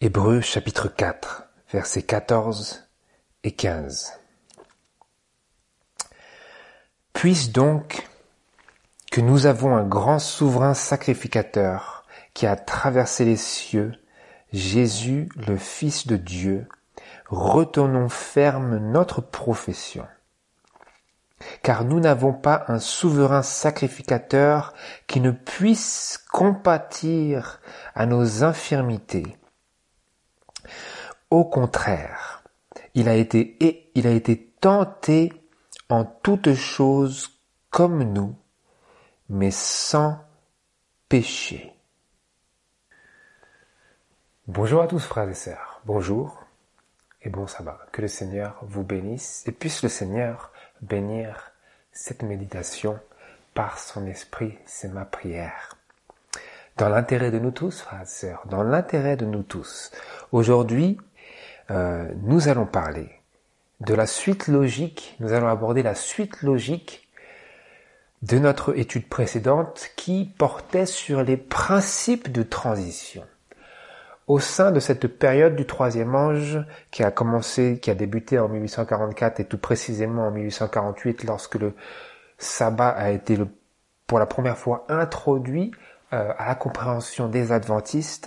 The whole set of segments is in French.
Hébreux chapitre 4, versets 14 et 15. Puisse donc que nous avons un grand souverain sacrificateur qui a traversé les cieux, Jésus le Fils de Dieu, retenons ferme notre profession. Car nous n'avons pas un souverain sacrificateur qui ne puisse compatir à nos infirmités. Au contraire, il a été tenté en toutes choses comme nous, mais sans péché. Bonjour à tous frères et sœurs, bonjour et bon sabbat. Que le Seigneur vous bénisse et puisse le Seigneur bénir cette méditation par son esprit, c'est ma prière. Dans l'intérêt de nous tous, frères et sœurs, dans l'intérêt de nous tous, aujourd'hui, nous allons parler de la suite logique, nous allons aborder la suite logique de notre étude précédente qui portait sur les principes de transition. Au sein de cette période du troisième ange qui a débuté en 1844 et tout précisément en 1848 lorsque le sabbat a été pour la première fois introduit à la compréhension des adventistes,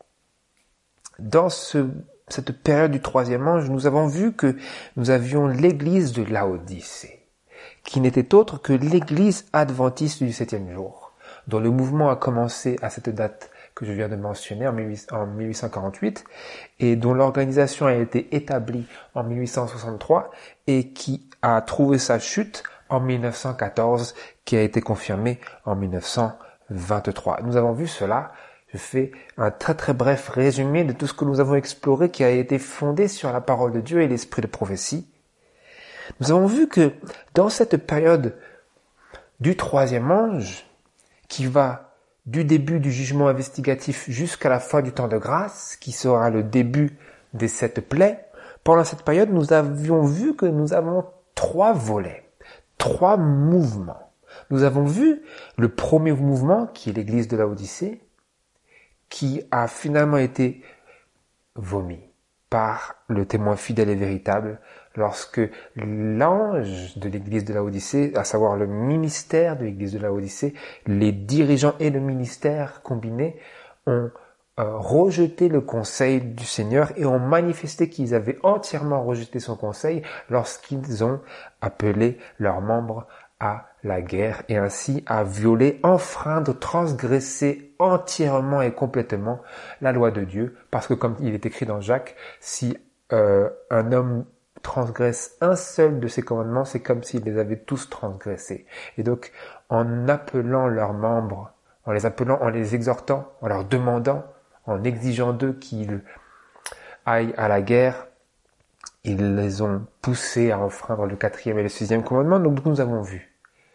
dans cette période du troisième ange, nous avons vu que nous avions l'église de Laodicée, qui n'était autre que l'église adventiste du septième jour, dont le mouvement a commencé à cette date que je viens de mentionner en 1848 et dont l'organisation a été établie en 1863 et qui a trouvé sa chute en 1914, qui a été confirmée en 1923. Nous avons vu cela. Je fais un très très bref résumé de tout ce que nous avons exploré qui a été fondé sur la parole de Dieu et l'esprit de prophétie. Nous avons vu que dans cette période du troisième ange, qui va du début du jugement investigatif jusqu'à la fin du temps de grâce, qui sera le début des 7 plaies, pendant cette période, nous avions vu que nous avons 3 volets, 3 mouvements. Nous avons vu le premier mouvement, qui est l'église de Laodicée, qui a finalement été vomi par le témoin fidèle et véritable lorsque l'ange de l'église de Laodicée, à savoir le ministère de l'église de Laodicée, les dirigeants et le ministère combinés ont rejeté le conseil du Seigneur et ont manifesté qu'ils avaient entièrement rejeté son conseil lorsqu'ils ont appelé leurs membres à la guerre et ainsi à violer, enfreindre, transgresser entièrement et complètement la loi de Dieu, parce que comme il est écrit dans Jacques, si un homme transgresse un seul de ses commandements, c'est comme s'il les avait tous transgressés. Et donc, en appelant leurs membres, en les exhortant, en leur demandant, en exigeant d'eux qu'ils aillent à la guerre, ils les ont poussés à enfreindre le 4e et le 6e commandement. Donc nous avons vu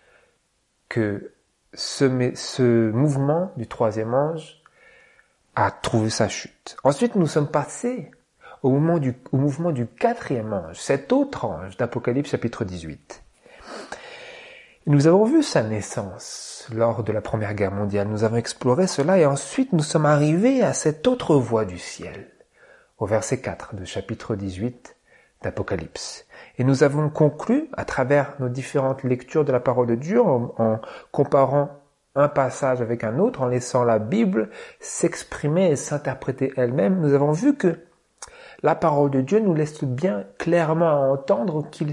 que ce mouvement du troisième ange a trouvé sa chute. Ensuite, nous sommes passés au mouvement du 4e ange, cet autre ange d'Apocalypse chapitre 18. Nous avons vu sa naissance lors de la Première Guerre mondiale. Nous avons exploré cela et ensuite nous sommes arrivés à cette autre voix du ciel, au verset 4 de chapitre 18 d'Apocalypse. Et nous avons conclu, à travers nos différentes lectures de la parole de Dieu, en comparant un passage avec un autre, en laissant la Bible s'exprimer et s'interpréter elle-même, nous avons vu que la parole de Dieu nous laisse bien clairement à entendre qu'il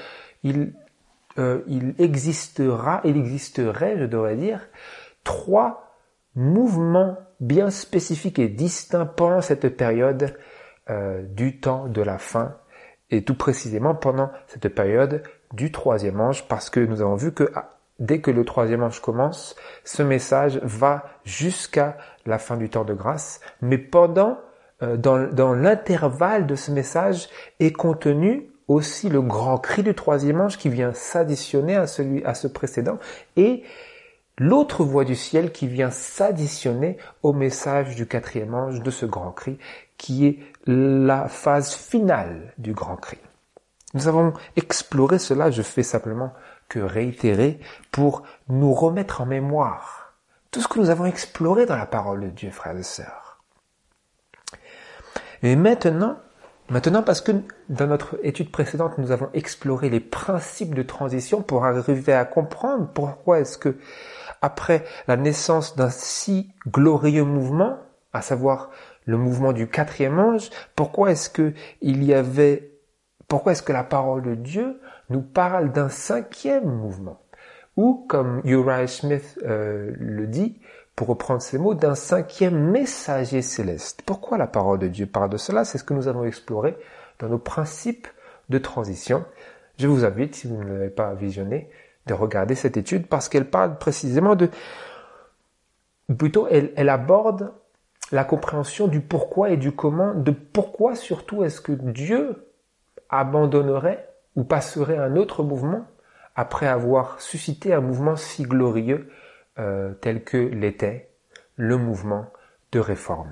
existerait, je devrais dire, 3 mouvements bien spécifiques et distincts pendant cette période du temps de la fin, et tout précisément pendant cette période du troisième ange, parce que nous avons vu que dès que le troisième ange commence, ce message va jusqu'à la fin du temps de grâce, mais dans l'intervalle de ce message est contenu aussi le grand cri du troisième ange qui vient s'additionner à ce précédent, et l'autre voix du ciel qui vient s'additionner au message du 4e ange de ce grand cri, qui est la phase finale du grand cri. Nous avons exploré cela, je fais simplement que réitérer pour nous remettre en mémoire tout ce que nous avons exploré dans la parole de Dieu, frères et sœurs. Et maintenant, parce que dans notre étude précédente, nous avons exploré les principes de transition pour arriver à comprendre pourquoi est-ce que, après la naissance d'un si glorieux mouvement, à savoir le mouvement du 4e ange, pourquoi est-ce que la parole de Dieu nous parle d'un 5e mouvement? Ou, comme Uriah Smith le dit, pour reprendre ces mots, d'un 5e messager céleste. Pourquoi la parole de Dieu parle de cela? C'est ce que nous allons explorer dans nos principes de transition. Je vous invite, si vous ne l'avez pas visionné, de regarder cette étude parce qu'elle parle précisément elle aborde la compréhension du pourquoi et du comment, de pourquoi surtout est-ce que Dieu abandonnerait ou passerait à un autre mouvement après avoir suscité un mouvement si glorieux tel que l'était le mouvement de réforme.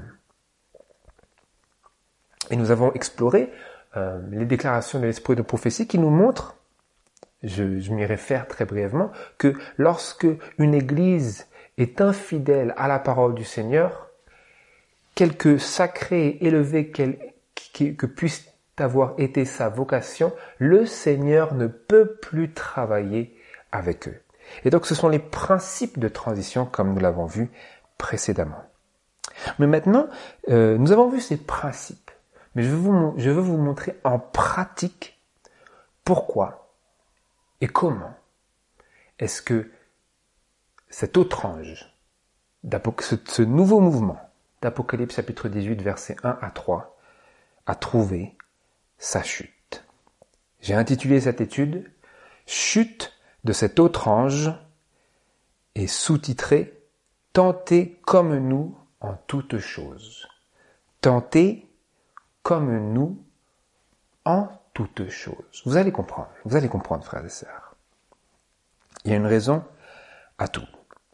Et nous avons exploré les déclarations de l'esprit de prophétie qui nous montrent, je m'y réfère très brièvement, que lorsque une église est infidèle à la parole du Seigneur, quelque sacré et élevé que puisse avoir été sa vocation, le Seigneur ne peut plus travailler avec eux. Et donc ce sont les principes de transition comme nous l'avons vu précédemment. Mais maintenant, nous avons vu ces principes, mais je veux vous montrer en pratique pourquoi et comment est-ce que cet autre ange, ce nouveau mouvement d'Apocalypse chapitre 18 versets 1 à 3 a trouvé sa chute. J'ai intitulé cette étude « Chute de cet autre ange » et sous-titré « Tentez comme nous en toutes choses ». Tentez comme nous en toutes choses. Vous allez comprendre, frères et sœurs. Il y a une raison à tout.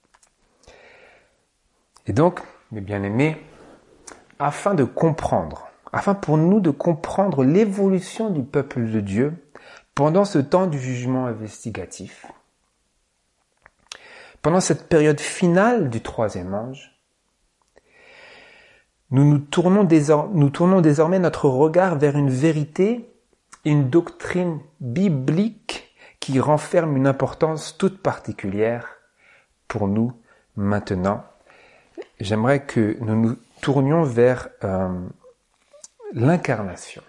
Et donc, mes bien-aimés, afin pour nous de comprendre l'évolution du peuple de Dieu pendant ce temps du jugement investigatif, pendant cette période finale du 3e ange, nous tournons désormais notre regard vers une vérité, une doctrine biblique qui renferme une importance toute particulière pour nous maintenant. J'aimerais que nous nous tournions vers l'incarnation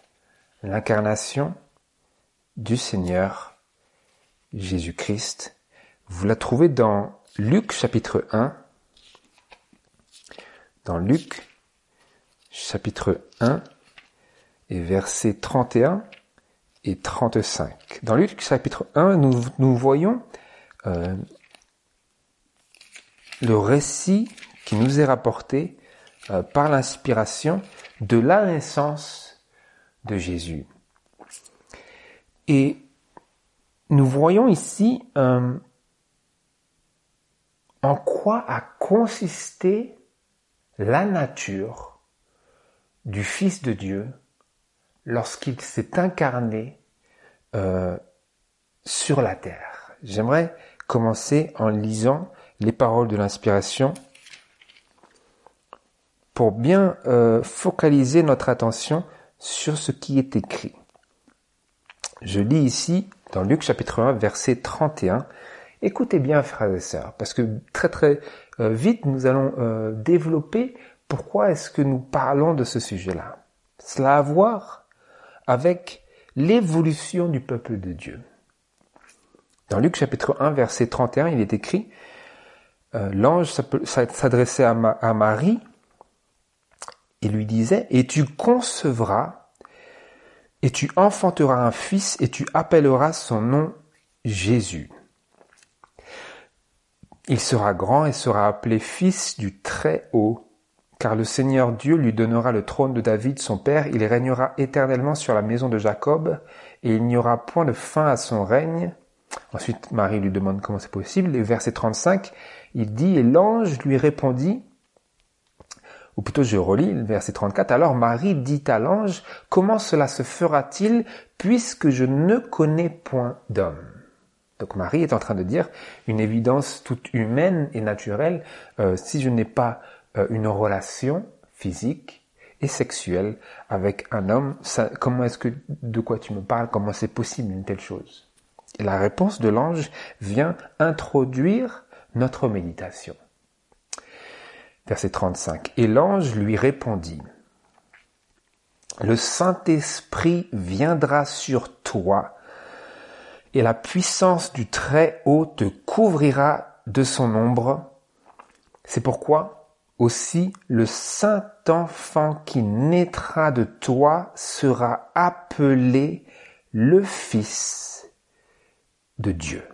du Seigneur Jésus-Christ. Vous la trouvez dans Luc chapitre 1. Dans Luc chapitre 1 et versets 31 et 35. Dans Luc chapitre 1, nous voyons le récit qui nous est rapporté par l'inspiration de la naissance de Jésus. Et nous voyons ici en quoi a consisté la nature du Fils de Dieu lorsqu'il s'est incarné sur la terre. J'aimerais commencer en lisant les paroles de l'inspiration pour bien focaliser notre attention sur ce qui est écrit. Je lis ici dans Luc chapitre 1 verset 31. Écoutez bien, frères et sœurs, parce que très vite nous allons développer pourquoi est-ce que nous parlons de ce sujet-là. Cela a à voir avec l'évolution du peuple de Dieu. Dans Luc chapitre 1 verset 31, il est écrit l'ange s'adressait à Marie et lui disait « Et tu concevras, et tu enfanteras un fils, et tu appelleras son nom Jésus. Il sera grand et sera appelé fils du Très-Haut, car le Seigneur Dieu lui donnera le trône de David son père, il régnera éternellement sur la maison de Jacob, et il n'y aura point de fin à son règne. » Ensuite, Marie lui demande comment c'est possible. Et verset 35, il dit « Et l'ange lui répondit », ou plutôt je relis le verset 34, « Alors Marie dit à l'ange, comment cela se fera-t-il, puisque je ne connais point d'homme ?» Donc Marie est en train de dire une évidence toute humaine et naturelle, si je n'ai pas une relation physique et sexuelle avec un homme, de quoi tu me parles? Comment c'est possible une telle chose? Et la réponse de l'ange vient introduire notre méditation. Verset 35. Et l'ange lui répondit, le Saint-Esprit viendra sur toi et la puissance du Très-Haut te couvrira de son ombre. C'est pourquoi aussi le Saint-Enfant qui naîtra de toi sera appelé le Fils de Dieu.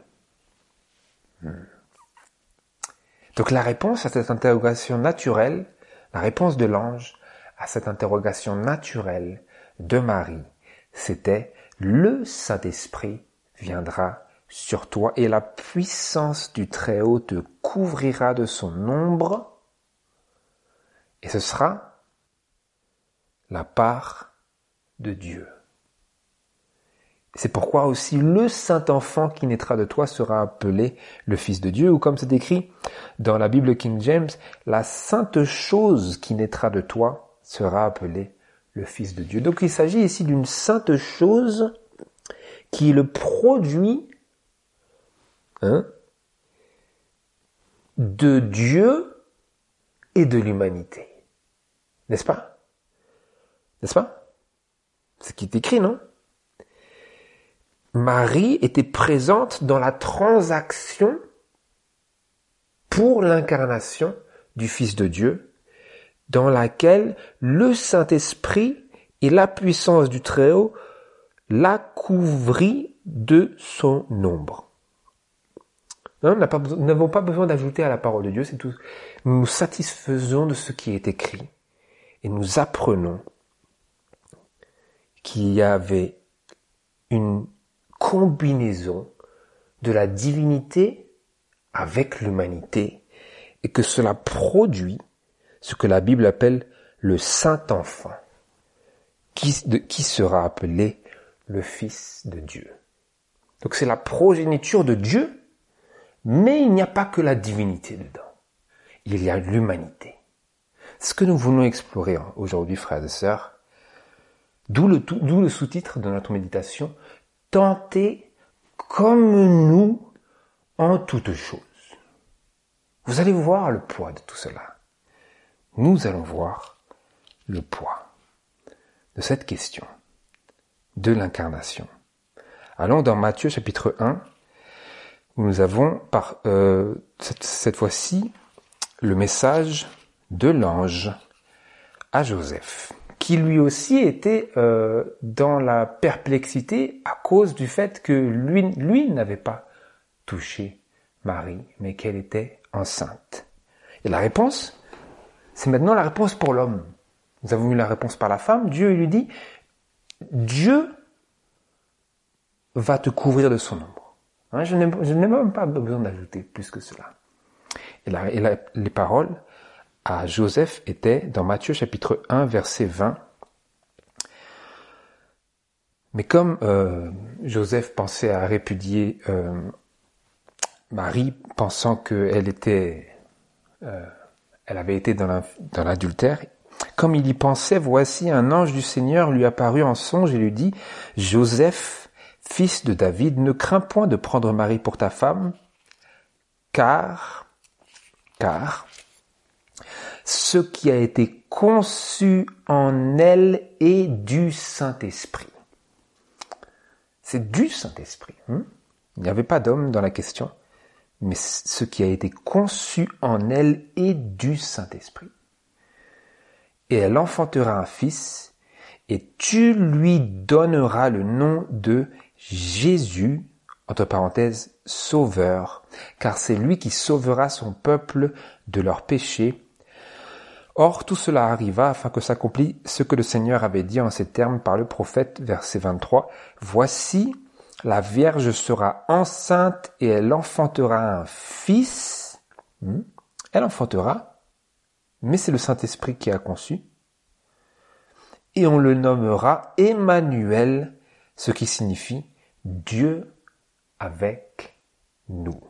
Donc la réponse à cette interrogation naturelle, la réponse de l'ange à cette interrogation naturelle de Marie, c'était le Saint-Esprit viendra sur toi et la puissance du Très-Haut te couvrira de son ombre et ce sera la part de Dieu. C'est pourquoi aussi le Saint-Enfant qui naîtra de toi sera appelé le Fils de Dieu, ou comme c'est écrit dans la Bible King James, la sainte chose qui naîtra de toi sera appelée le Fils de Dieu. Donc il s'agit ici d'une sainte chose qui est le produit de Dieu et de l'humanité. N'est-ce pas? N'est-ce pas? C'est ce qui est écrit, non? Marie était présente dans la transaction pour l'incarnation du Fils de Dieu, dans laquelle le Saint-Esprit et la puissance du Très-Haut la couvrit de son ombre. Nous n'avons pas besoin d'ajouter à la parole de Dieu, c'est tout. Nous nous satisfaisons de ce qui est écrit et nous apprenons qu'il y avait une combinaison de la divinité avec l'humanité et que cela produit ce que la Bible appelle le Saint-Enfant qui sera appelé le Fils de Dieu. Donc c'est la progéniture de Dieu, mais il n'y a pas que la divinité dedans. Il y a l'humanité. Ce que nous voulons explorer aujourd'hui, frères et sœurs, d'où le sous-titre de notre méditation, tenter comme nous en toutes choses. Vous allez voir le poids de tout cela. Nous allons voir le poids de cette question de l'incarnation. Allons dans Matthieu chapitre 1, où nous avons cette fois-ci le message de l'ange à Joseph, qui lui aussi était dans la perplexité à cause du fait que lui n'avait pas touché Marie, mais qu'elle était enceinte. Et la réponse, c'est maintenant la réponse pour l'homme. Nous avons eu la réponse par la femme. Dieu lui dit, Dieu va te couvrir de son ombre. Je n'ai même pas besoin d'ajouter plus que cela. Et les paroles à Joseph étaient dans Matthieu chapitre 1, verset 20. Mais comme Joseph pensait à répudier Marie, pensant qu'elle avait été dans l'adultère, comme il y pensait, voici un ange du Seigneur lui apparut en songe et lui dit, Joseph, fils de David, ne crains point de prendre Marie pour ta femme, car ce qui a été conçu en elle est du Saint-Esprit. C'est du Saint-Esprit. Il n'y avait pas d'homme dans la question, mais ce qui a été conçu en elle est du Saint-Esprit. Et elle enfantera un fils, et tu lui donneras le nom de Jésus, entre parenthèses, Sauveur, car c'est lui qui sauvera son peuple de leurs péchés. Or, tout cela arriva afin que s'accomplisse ce que le Seigneur avait dit en ces termes par le prophète, verset 23. Voici, la Vierge sera enceinte et elle enfantera un fils. Elle enfantera, mais c'est le Saint-Esprit qui a conçu. Et on le nommera Emmanuel, ce qui signifie Dieu avec nous.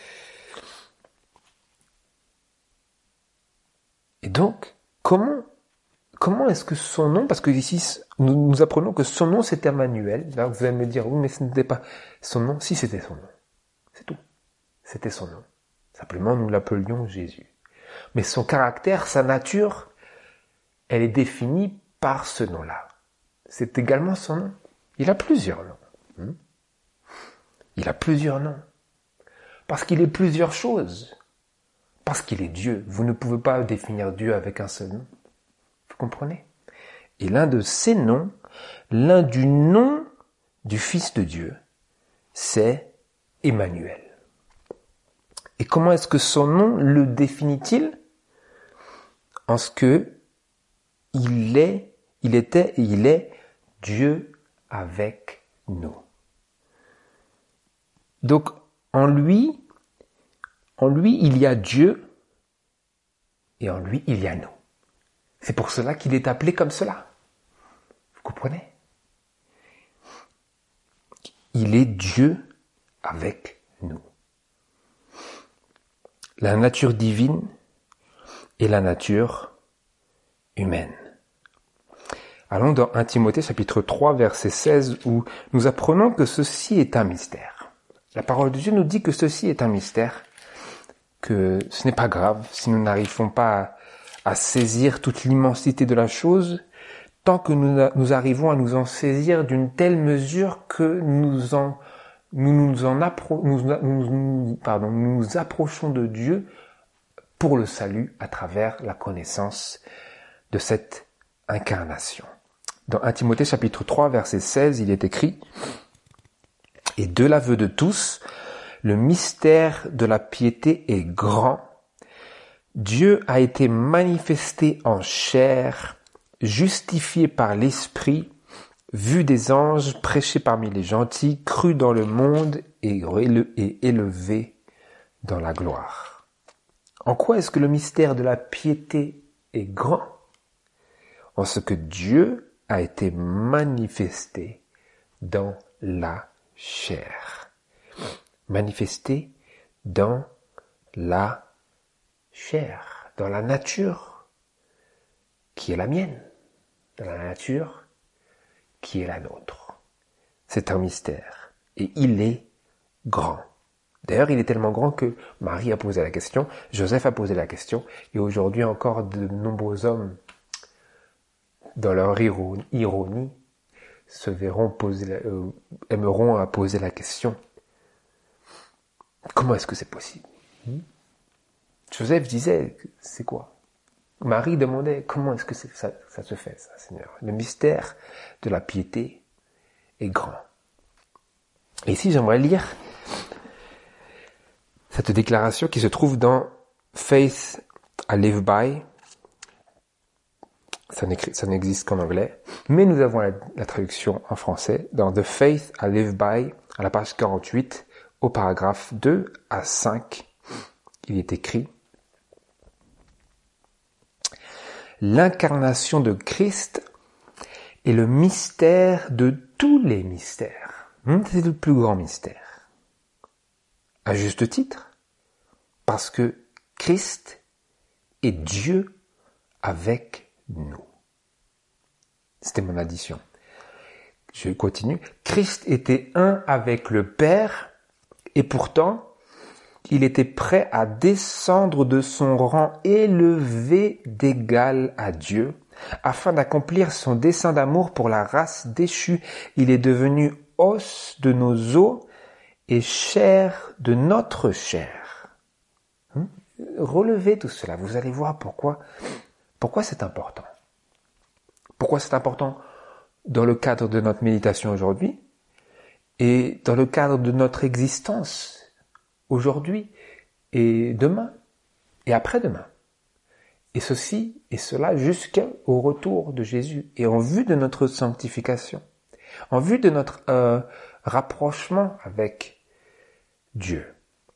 Et donc, comment comment est-ce que son nom, parce que ici, nous apprenons que son nom c'est Emmanuel. Là, vous allez me dire, oui, mais ce n'était pas son nom. Si, c'était son nom. C'est tout. C'était son nom. Simplement, nous l'appelions Jésus. Mais son caractère, sa nature, elle est définie par ce nom-là. C'est également son nom. Il a plusieurs noms. Il a plusieurs noms. Parce qu'il est plusieurs choses. Parce qu'il est Dieu. Vous ne pouvez pas définir Dieu avec un seul nom. Vous comprenez? Et l'un de ces noms, l'un du nom du Fils de Dieu, c'est Emmanuel. Et comment est-ce que son nom le définit-il? En ce que il était et il est Dieu avec nous. Donc, en lui, il y a Dieu et en lui, il y a nous. C'est pour cela qu'il est appelé comme cela. Vous comprenez? Il est Dieu avec nous. La nature divine et la nature humaine. Allons dans 1 Timothée chapitre 3 verset 16 où nous apprenons que ceci est un mystère. La parole de Dieu nous dit que ceci est un mystère, que ce n'est pas grave si nous n'arrivons pas à saisir toute l'immensité de la chose, tant que nous arrivons à nous en saisir d'une telle mesure que nous nous approchons de Dieu pour le salut à travers la connaissance de cette incarnation. Dans 1 Timothée chapitre 3 verset 16, il est écrit « Et de l'aveu de tous, le mystère de la piété est grand. Dieu a été manifesté en chair, justifié par l'Esprit, vu des anges, prêché parmi les gentils, cru dans le monde et élevé dans la gloire. » En quoi est-ce que le mystère de la piété est grand? En ce que Dieu a été manifesté dans la chair. Manifesté dans la chair, dans la nature qui est la mienne, dans la nature qui est la nôtre. C'est un mystère et il est grand. D'ailleurs, il est tellement grand que Marie a posé la question, Joseph a posé la question, et aujourd'hui encore de nombreux hommes, dans leur ironie, aimeront à poser la question. Comment est-ce que c'est possible? Joseph disait, c'est quoi? Marie demandait, comment est-ce que ça se fait, ça, Seigneur? Le mystère de la piété est grand. Et ici, j'aimerais lire cette déclaration qui se trouve dans Faith I Live By. Ça n'existe qu'en anglais, mais nous avons la traduction en français dans The Faith I Live By, à la page 48, au paragraphe 2 à 5. Il est écrit: l'incarnation de Christ est le mystère de tous les mystères. C'est le plus grand mystère. À juste titre, parce que Christ est Dieu avec nous. C'était mon addition. Je continue. Christ était un avec le Père et pourtant, il était prêt à descendre de son rang élevé d'égal à Dieu afin d'accomplir son dessein d'amour pour la race déchue. Il est devenu os de nos os et chair de notre chair. Relevez tout cela, vous allez voir pourquoi c'est important. Pourquoi c'est important dans le cadre de notre méditation aujourd'hui et dans le cadre de notre existence aujourd'hui et demain et après-demain. Et ceci et cela jusqu'au retour de Jésus et en vue de notre sanctification, en vue de notre rapprochement avec Dieu.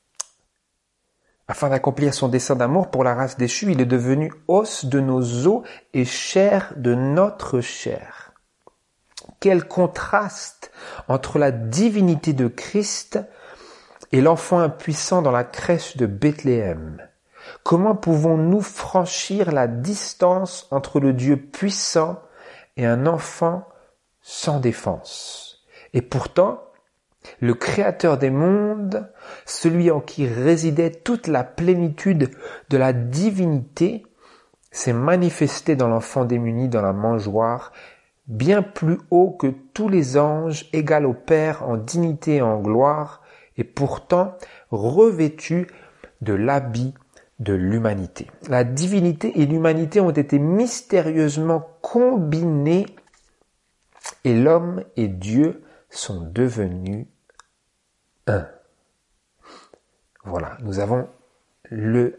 Afin d'accomplir son dessein d'amour pour la race déchue, il est devenu os de nos os et chair de notre chair. Quel contraste entre la divinité de Christ et l'enfant impuissant dans la crèche de Bethléem. Comment pouvons-nous franchir la distance entre le Dieu puissant et un enfant sans défense? Et pourtant, le Créateur des mondes, celui en qui résidait toute la plénitude de la divinité, s'est manifesté dans l'enfant démuni dans la mangeoire, bien plus haut que tous les anges, égal au Père en dignité et en gloire, et pourtant revêtu de l'habit de l'humanité. La divinité et l'humanité ont été mystérieusement combinés et l'homme et Dieu sont devenus un. Voilà, nous avons le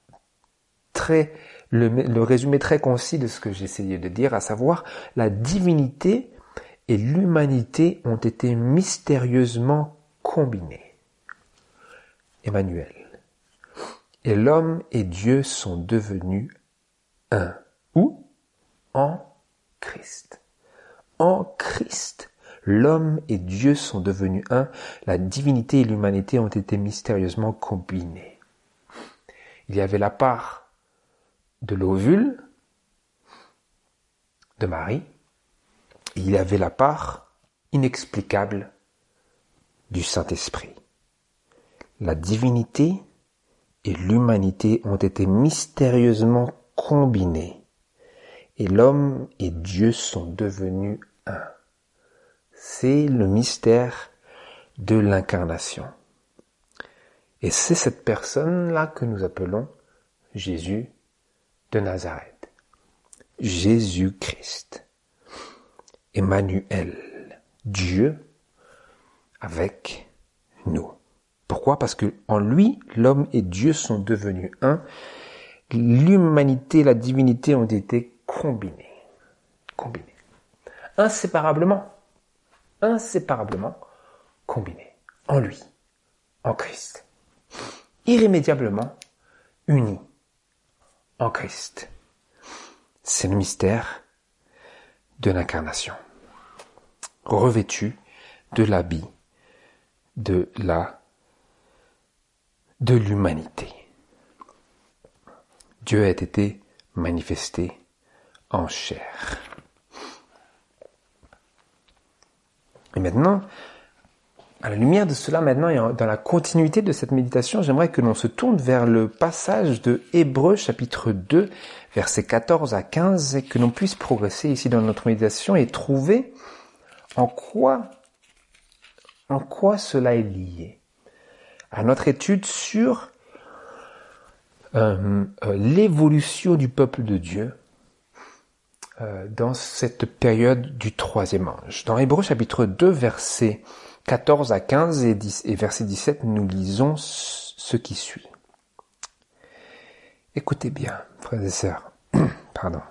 résumé très concis de ce que j'essayais de dire, à savoir la divinité et l'humanité ont été mystérieusement combinés. Emmanuel. Et l'homme et Dieu sont devenus un. Où? En Christ. En Christ, l'homme et Dieu sont devenus un. La divinité et l'humanité ont été mystérieusement combinées. Il y avait la part de l'ovule de Marie, et il y avait la part inexplicable du Saint-Esprit. La divinité et l'humanité ont été mystérieusement combinés, et l'homme et Dieu sont devenus un. C'est le mystère de l'incarnation. Et c'est cette personne-là que nous appelons Jésus de Nazareth. Jésus-Christ. Emmanuel. Dieu avec nous. Pourquoi? Parce que en lui, l'homme et Dieu sont devenus un. L'humanité et la divinité ont été combinés. Combinés. Inséparablement combinés. En lui. En Christ. Irrémédiablement unis. En Christ. C'est le mystère de l'incarnation. Revêtu de l'habit de l'humanité. Dieu a été manifesté en chair. Et maintenant, à la lumière de cela, maintenant, et dans la continuité de cette méditation, j'aimerais que l'on se tourne vers le passage de Hébreux, chapitre 2, versets 14 à 15, et que l'on puisse progresser ici dans notre méditation et trouver en quoi cela est lié à notre étude sur l'évolution du peuple de Dieu dans cette période du troisième ange. Dans Hébreux chapitre 2, versets 14 à 15 et verset 17, nous lisons ce qui suit. Écoutez bien, frères et sœurs. Pardon.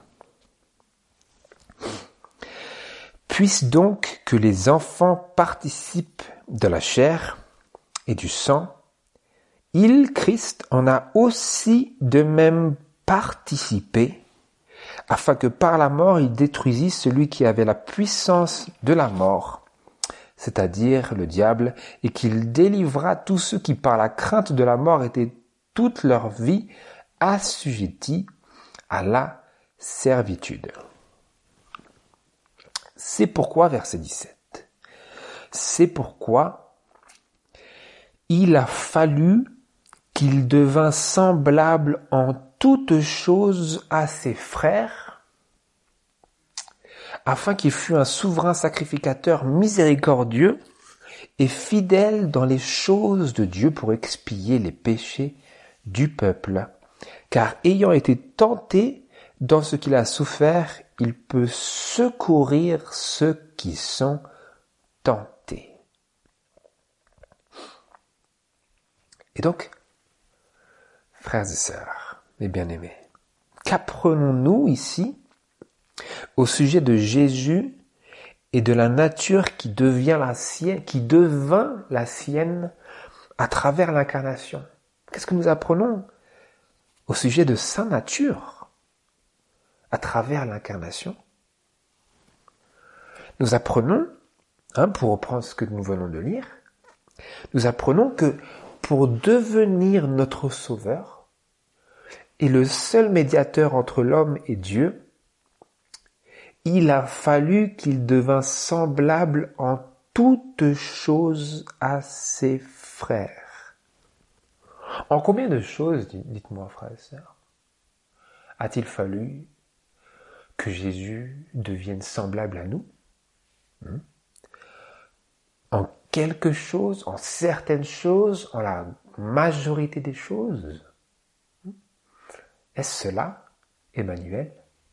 Puisse donc que les enfants participent de la chair et du sang, il, Christ, en a aussi de même participé, afin que par la mort il détruisît celui qui avait la puissance de la mort, c'est-à-dire le diable, et qu'il délivra tous ceux qui par la crainte de la mort étaient toute leur vie assujettis à la servitude. C'est pourquoi, verset 17, c'est pourquoi il a fallu qu'il devint semblable en toutes choses à ses frères, afin qu'il fût un souverain sacrificateur miséricordieux et fidèle dans les choses de Dieu pour expier les péchés du peuple. Car ayant été tenté dans ce qu'il a souffert, il peut secourir ceux qui sont tentés. Et donc, frères et sœurs, mes bien-aimés, qu'apprenons-nous ici au sujet de Jésus et de la nature qui devint la sienne à travers l'incarnation? Qu'est-ce que nous apprenons au sujet de sa nature à travers l'incarnation? Nous apprenons, pour reprendre ce que nous venons de lire, nous apprenons que pour devenir notre sauveur, est le seul médiateur entre l'homme et Dieu, il a fallu qu'il devint semblable en toutes choses à ses frères. En combien de choses, dites-moi, frères et sœurs, a-t-il fallu que Jésus devienne semblable à nous? En quelque chose, en certaines choses, en la majorité des choses? Est-ce cela, Emmanuel?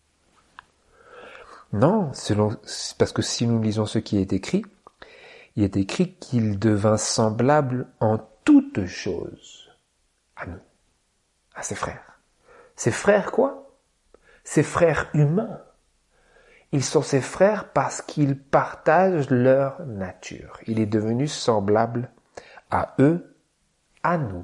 Non, parce que si nous lisons ce qui est écrit, il est écrit qu'il devint semblable en toutes choses à nous, à ses frères. Ses frères quoi? Ses frères humains. Ils sont ses frères parce qu'ils partagent leur nature. Il est devenu semblable à eux, à nous,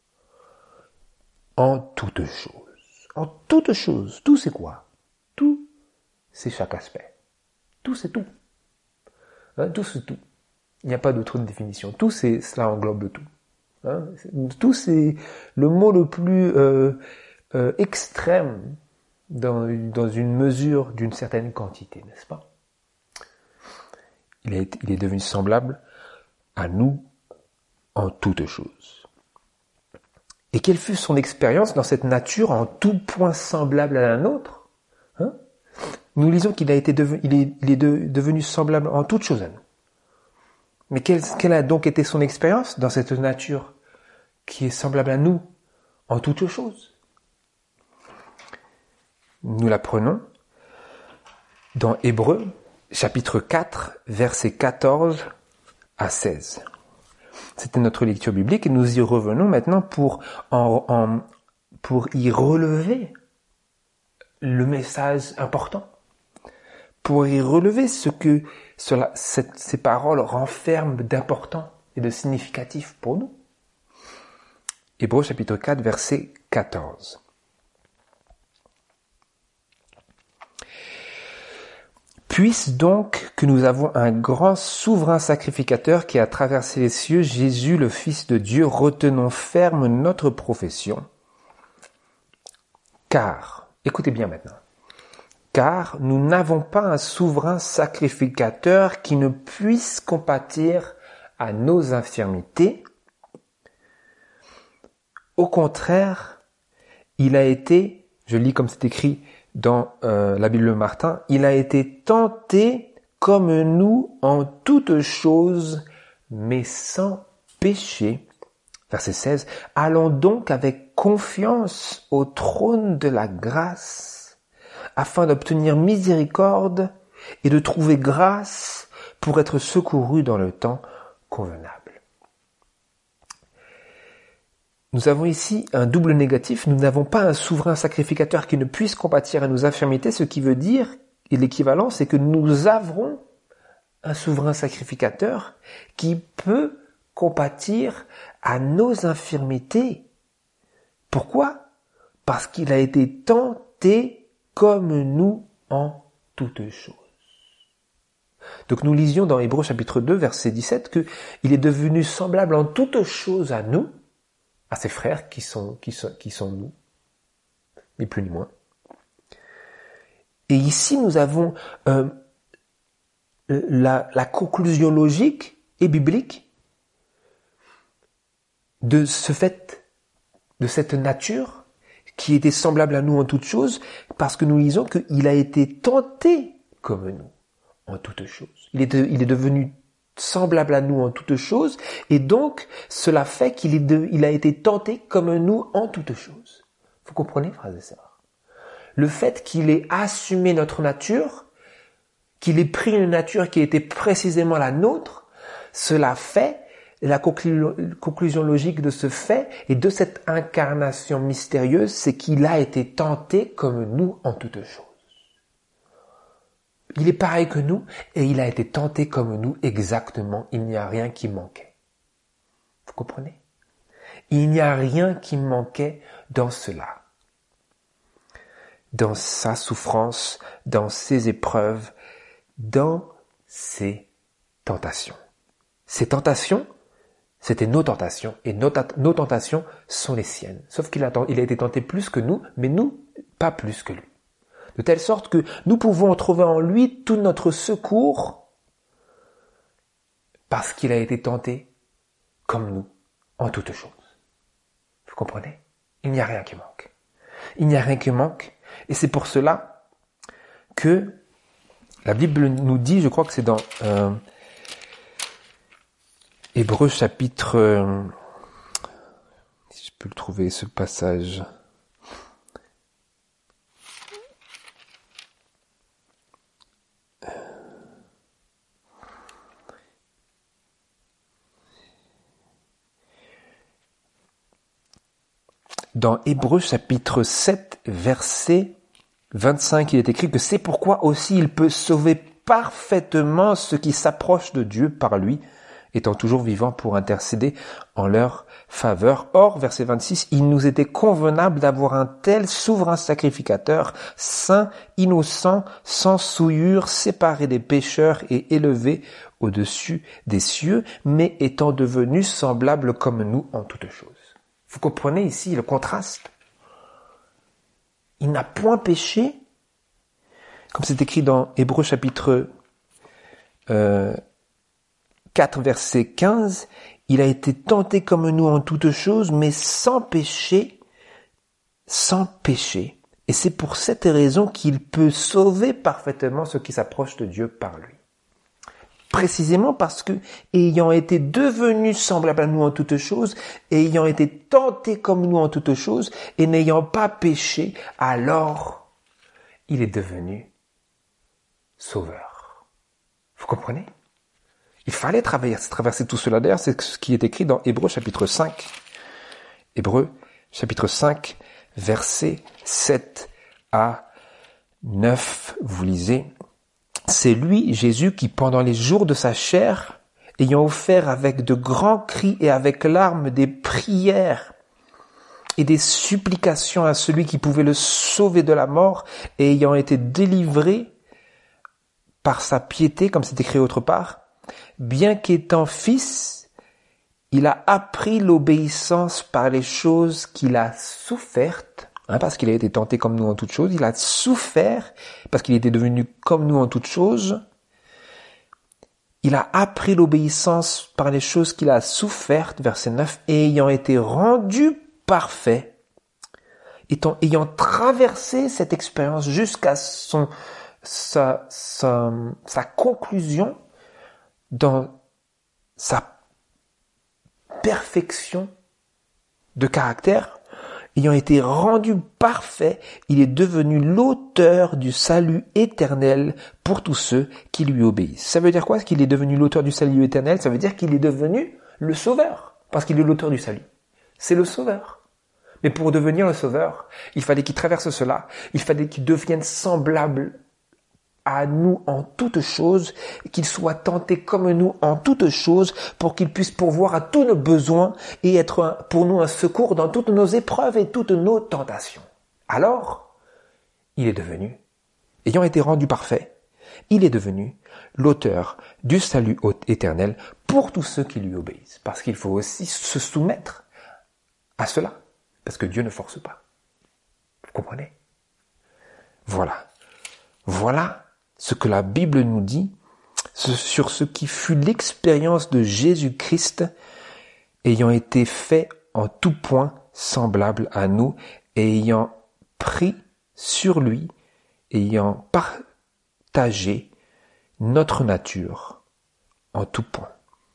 en toutes choses. En toutes choses. Tout c'est quoi? Tout, c'est chaque aspect. Tout c'est tout. Tout c'est tout. Il n'y a pas d'autre définition. Tout cela englobe tout. Tout c'est le mot le plus extrême dans une mesure d'une certaine quantité, n'est-ce pas? Il est devenu semblable à nous en toutes choses. Et quelle fut son expérience dans cette nature en tout point semblable à la nôtre? Nous lisons qu'il est devenu semblable en toutes choses à nous. Mais quelle a donc été son expérience dans cette nature qui est semblable à nous en toutes choses? Nous l'apprenons dans Hébreux, chapitre 4, versets 14 à 16. C'était notre lecture biblique et nous y revenons maintenant pour y relever le message important, pour y relever ce que ces paroles renferment d'important et de significatif pour nous. Hébreux chapitre 4, verset 14. Puisse donc que nous avons un grand souverain sacrificateur qui a traversé les cieux, Jésus le Fils de Dieu, retenons ferme notre profession. Car, écoutez bien maintenant, car nous n'avons pas un souverain sacrificateur qui ne puisse compatir à nos infirmités. Au contraire, il a été, je lis comme c'est écrit dans la Bible de Martin, il a été tenté comme nous en toutes choses, mais sans péché. Verset 16, allons donc avec confiance au trône de la grâce, afin d'obtenir miséricorde et de trouver grâce pour être secouru dans le temps convenable. Nous avons ici un double négatif. Nous n'avons pas un souverain sacrificateur qui ne puisse compatir à nos infirmités, ce qui veut dire, et l'équivalent, c'est que nous avons un souverain sacrificateur qui peut compatir à nos infirmités. Pourquoi? Parce qu'il a été tenté comme nous en toutes choses. Donc nous lisions dans Hébreux chapitre 2, verset 17, que il est devenu semblable en toutes choses à nous, à ses frères qui sont nous, ni plus ni moins. Et ici, nous avons la conclusion logique et biblique de ce fait, de cette nature qui était semblable à nous en toutes choses, parce que nous lisons qu'il a été tenté comme nous en toutes choses. Il est devenu semblable à nous en toutes choses, et donc cela fait qu'il a été tenté comme nous en toutes choses. Vous comprenez, frères et sœurs? Le fait qu'il ait assumé notre nature, qu'il ait pris une nature qui était précisément la nôtre, cela fait, la conclusion logique de ce fait et de cette incarnation mystérieuse, c'est qu'il a été tenté comme nous en toutes choses. Il est pareil que nous et il a été tenté comme nous exactement. Il n'y a rien qui manquait. Vous comprenez? Il n'y a rien qui manquait dans cela. Dans sa souffrance, dans ses épreuves, dans ses tentations. Ces tentations C'était nos tentations, et nos tentations sont les siennes. Sauf qu'il a été tenté plus que nous, mais nous, pas plus que lui. De telle sorte que nous pouvons trouver en lui tout notre secours parce qu'il a été tenté comme nous en toutes choses. Vous comprenez? Il n'y a rien qui manque. Il n'y a rien qui manque, et c'est pour cela que la Bible nous dit, je crois que c'est dans Hébreux chapitre... si je peux le trouver, ce passage. Dans Hébreux chapitre 7, verset 25, il est écrit que c'est pourquoi aussi il peut sauver parfaitement ceux qui s'approchent de Dieu par lui, étant toujours vivant pour intercéder en leur faveur. Or, verset 26, il nous était convenable d'avoir un tel souverain sacrificateur, saint, innocent, sans souillure, séparé des pécheurs et élevé au-dessus des cieux, mais étant devenu semblable comme nous en toutes choses. Vous comprenez ici le contraste? Il n'a point péché, comme c'est écrit dans Hébreux chapitre 4, verset 15, il a été tenté comme nous en toutes choses, mais sans péché, sans péché. Et c'est pour cette raison qu'il peut sauver parfaitement ceux qui s'approchent de Dieu par lui. Précisément parce que, ayant été devenu semblable à nous en toutes choses, ayant été tenté comme nous en toutes choses, et n'ayant pas péché, alors il est devenu sauveur. Vous comprenez? Il fallait traverser tout cela. D'ailleurs, c'est ce qui est écrit dans Hébreux chapitre 5. Hébreux chapitre 5, versets 7 à 9. Vous lisez. C'est lui, Jésus, qui pendant les jours de sa chair, ayant offert avec de grands cris et avec larmes des prières et des supplications à celui qui pouvait le sauver de la mort, et ayant été délivré par sa piété, comme c'est écrit autre part, bien qu'étant fils, il a appris l'obéissance par les choses qu'il a souffertes, parce qu'il a été tenté comme nous en toutes choses, il a souffert, parce qu'il était devenu comme nous en toutes choses, il a appris l'obéissance par les choses qu'il a souffertes, verset 9, et ayant été rendu parfait, ayant traversé cette expérience jusqu'à sa conclusion, dans sa perfection de caractère, ayant été rendu parfait, il est devenu l'auteur du salut éternel pour tous ceux qui lui obéissent. Ça veut dire quoi, qu'il est devenu l'auteur du salut éternel? Ça veut dire qu'il est devenu le sauveur, parce qu'il est l'auteur du salut. C'est le sauveur. Mais pour devenir le sauveur, il fallait qu'il traverse cela, il fallait qu'il devienne semblable à nous en toutes choses, qu'il soit tenté comme nous en toutes choses, pour qu'il puisse pourvoir à tous nos besoins et être pour nous un secours dans toutes nos épreuves et toutes nos tentations. Alors, il est devenu, ayant été rendu parfait, il est devenu l'auteur du salut éternel pour tous ceux qui lui obéissent. Parce qu'il faut aussi se soumettre à cela, parce que Dieu ne force pas. Vous comprenez? Voilà ce que la Bible nous dit sur ce qui fut l'expérience de Jésus-Christ ayant été fait en tout point semblable à nous et ayant pris sur lui, ayant partagé notre nature en tout point.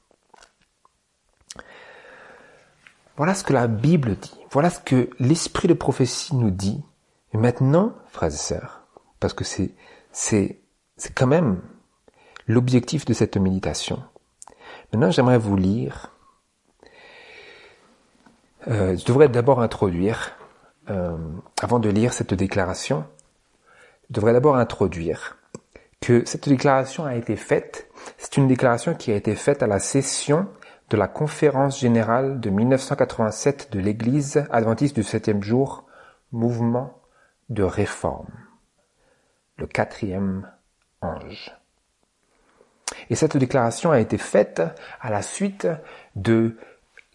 Voilà ce que la Bible dit. Voilà ce que l'esprit de prophétie nous dit. Et maintenant, frères et sœurs, parce que c'est quand même l'objectif de cette méditation. Maintenant, j'aimerais vous lire. Je devrais d'abord introduire, avant de lire cette déclaration, je devrais d'abord introduire que cette déclaration a été faite. C'est une déclaration qui a été faite à la session de la conférence générale de 1987 de l'Église adventiste du 7e jour, mouvement de réforme, le 4e ange. Et cette déclaration a été faite à la suite de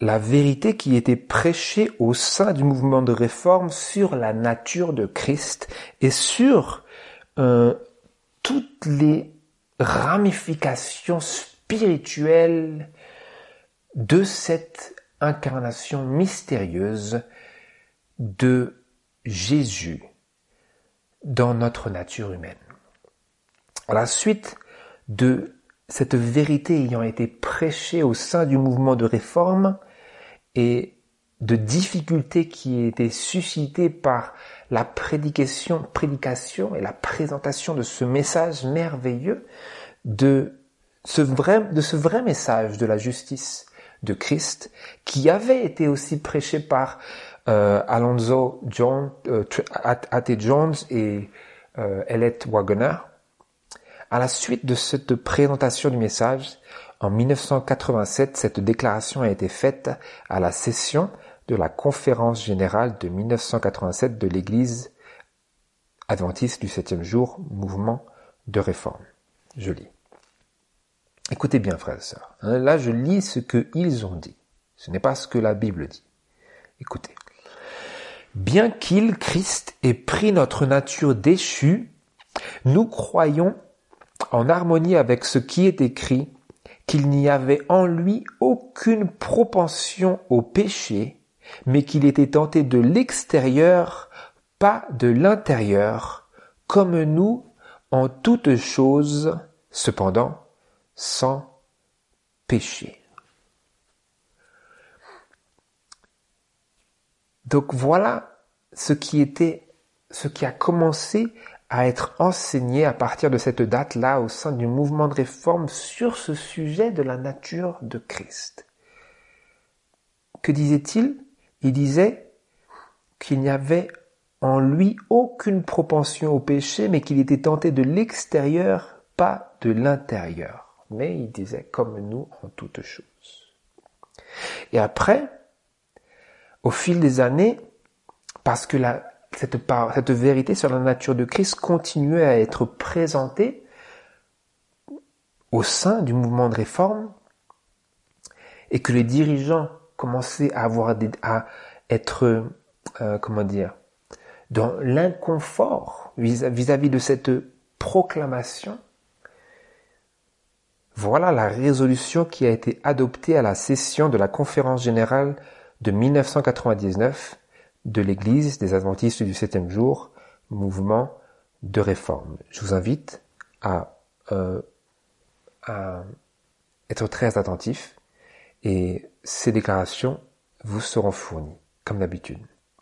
la vérité qui était prêchée au sein du mouvement de réforme sur la nature de Christ et sur toutes les ramifications spirituelles de cette incarnation mystérieuse de Jésus dans notre nature humaine. À la suite de cette vérité ayant été prêchée au sein du mouvement de réforme et de difficultés qui étaient suscitées par la prédication et la présentation de ce message merveilleux, de ce vrai message de la justice de Christ, qui avait été aussi prêché par Alonzo A.T. Jones et Elliot Waggoner. À la suite de cette présentation du message, en 1987, cette déclaration a été faite à la session de la conférence générale de 1987 de l'Église adventiste du 7e jour, mouvement de réforme. Je lis. Écoutez bien, frères et sœurs. Là, je lis ce qu'ils ont dit. Ce n'est pas ce que la Bible dit. Écoutez. Bien qu'il, Christ, ait pris notre nature déchue, nous croyons, en harmonie avec ce qui est écrit, qu'il n'y avait en lui aucune propension au péché, mais qu'il était tenté de l'extérieur, pas de l'intérieur, comme nous, en toutes choses, cependant, sans péché. Donc voilà ce qui a commencé à être enseigné à partir de cette date-là au sein du mouvement de réforme sur ce sujet de la nature de Christ. Que disait-il ? Il disait qu'il n'y avait en lui aucune propension au péché, mais qu'il était tenté de l'extérieur, pas de l'intérieur. Mais il disait comme nous en toutes choses. Et après, au fil des années, parce que cette vérité sur la nature de Christ continuait à être présentée au sein du mouvement de réforme et que les dirigeants commençaient à être, dans l'inconfort vis-à-vis de cette proclamation. Voilà la résolution qui a été adoptée à la session de la conférence générale de 1999 de l'Église des Adventistes du 7e jour, mouvement de réforme. Je vous invite à être très attentif et ces déclarations vous seront fournies, comme d'habitude.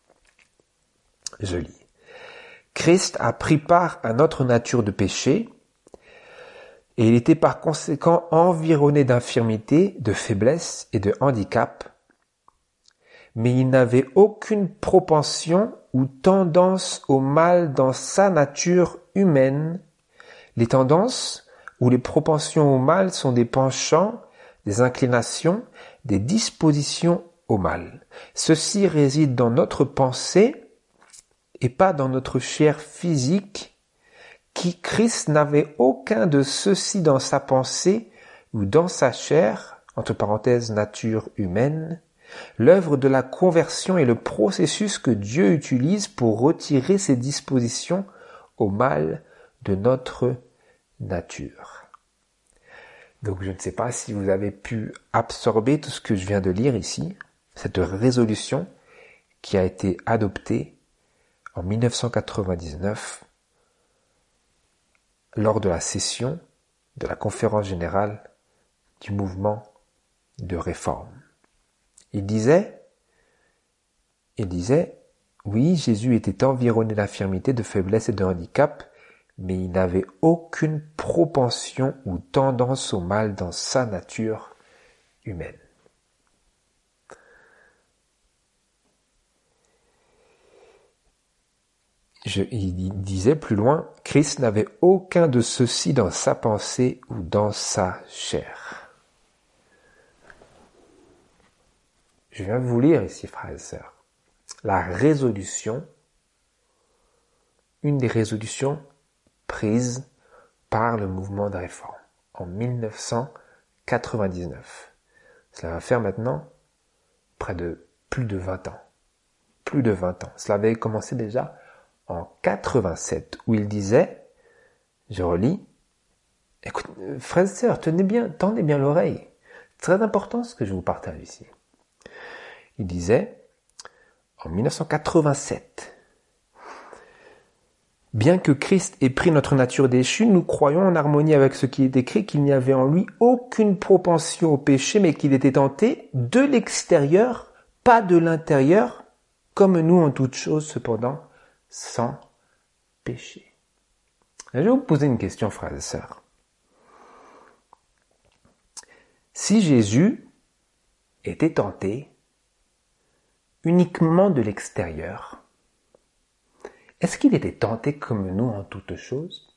Je lis. Christ a pris part à notre nature de péché et il était par conséquent environné d'infirmités, de faiblesses et de handicaps, mais il n'avait aucune propension ou tendance au mal dans sa nature humaine. Les tendances ou les propensions au mal sont des penchants, des inclinations, des dispositions au mal. Ceci réside dans notre pensée et pas dans notre chair physique, qui Christ n'avait aucun de ceci dans sa pensée ou dans sa chair, entre parenthèses nature humaine. L'œuvre de la conversion est le processus que Dieu utilise pour retirer ces dispositions au mal de notre nature. Donc je ne sais pas si vous avez pu absorber tout ce que je viens de lire ici, cette résolution qui a été adoptée en 1999 lors de la session de la conférence générale du mouvement de réforme. Il disait, oui, Jésus était environné d'infirmités, de faiblesses et de handicap, mais il n'avait aucune propension ou tendance au mal dans sa nature humaine. Il disait plus loin, Christ n'avait aucun de ceci dans sa pensée ou dans sa chair. Je viens de vous lire ici, frères et sœurs, la résolution, une des résolutions prises par le mouvement de réforme en 1999. Cela va faire maintenant près de plus de 20 ans. Plus de 20 ans. Cela avait commencé déjà en 87, où il disait, je relis, écoute, frères et sœurs, tendez bien l'oreille. C'est très important ce que je vous partage ici. Il disait, en 1987, bien que Christ ait pris notre nature déchue, nous croyons en harmonie avec ce qui est écrit qu'il n'y avait en lui aucune propension au péché, mais qu'il était tenté de l'extérieur, pas de l'intérieur, comme nous en toutes choses, cependant, sans péché. Je vais vous poser une question, frères et sœurs. Si Jésus était tenté uniquement de l'extérieur, est-ce qu'il était tenté comme nous en toutes choses?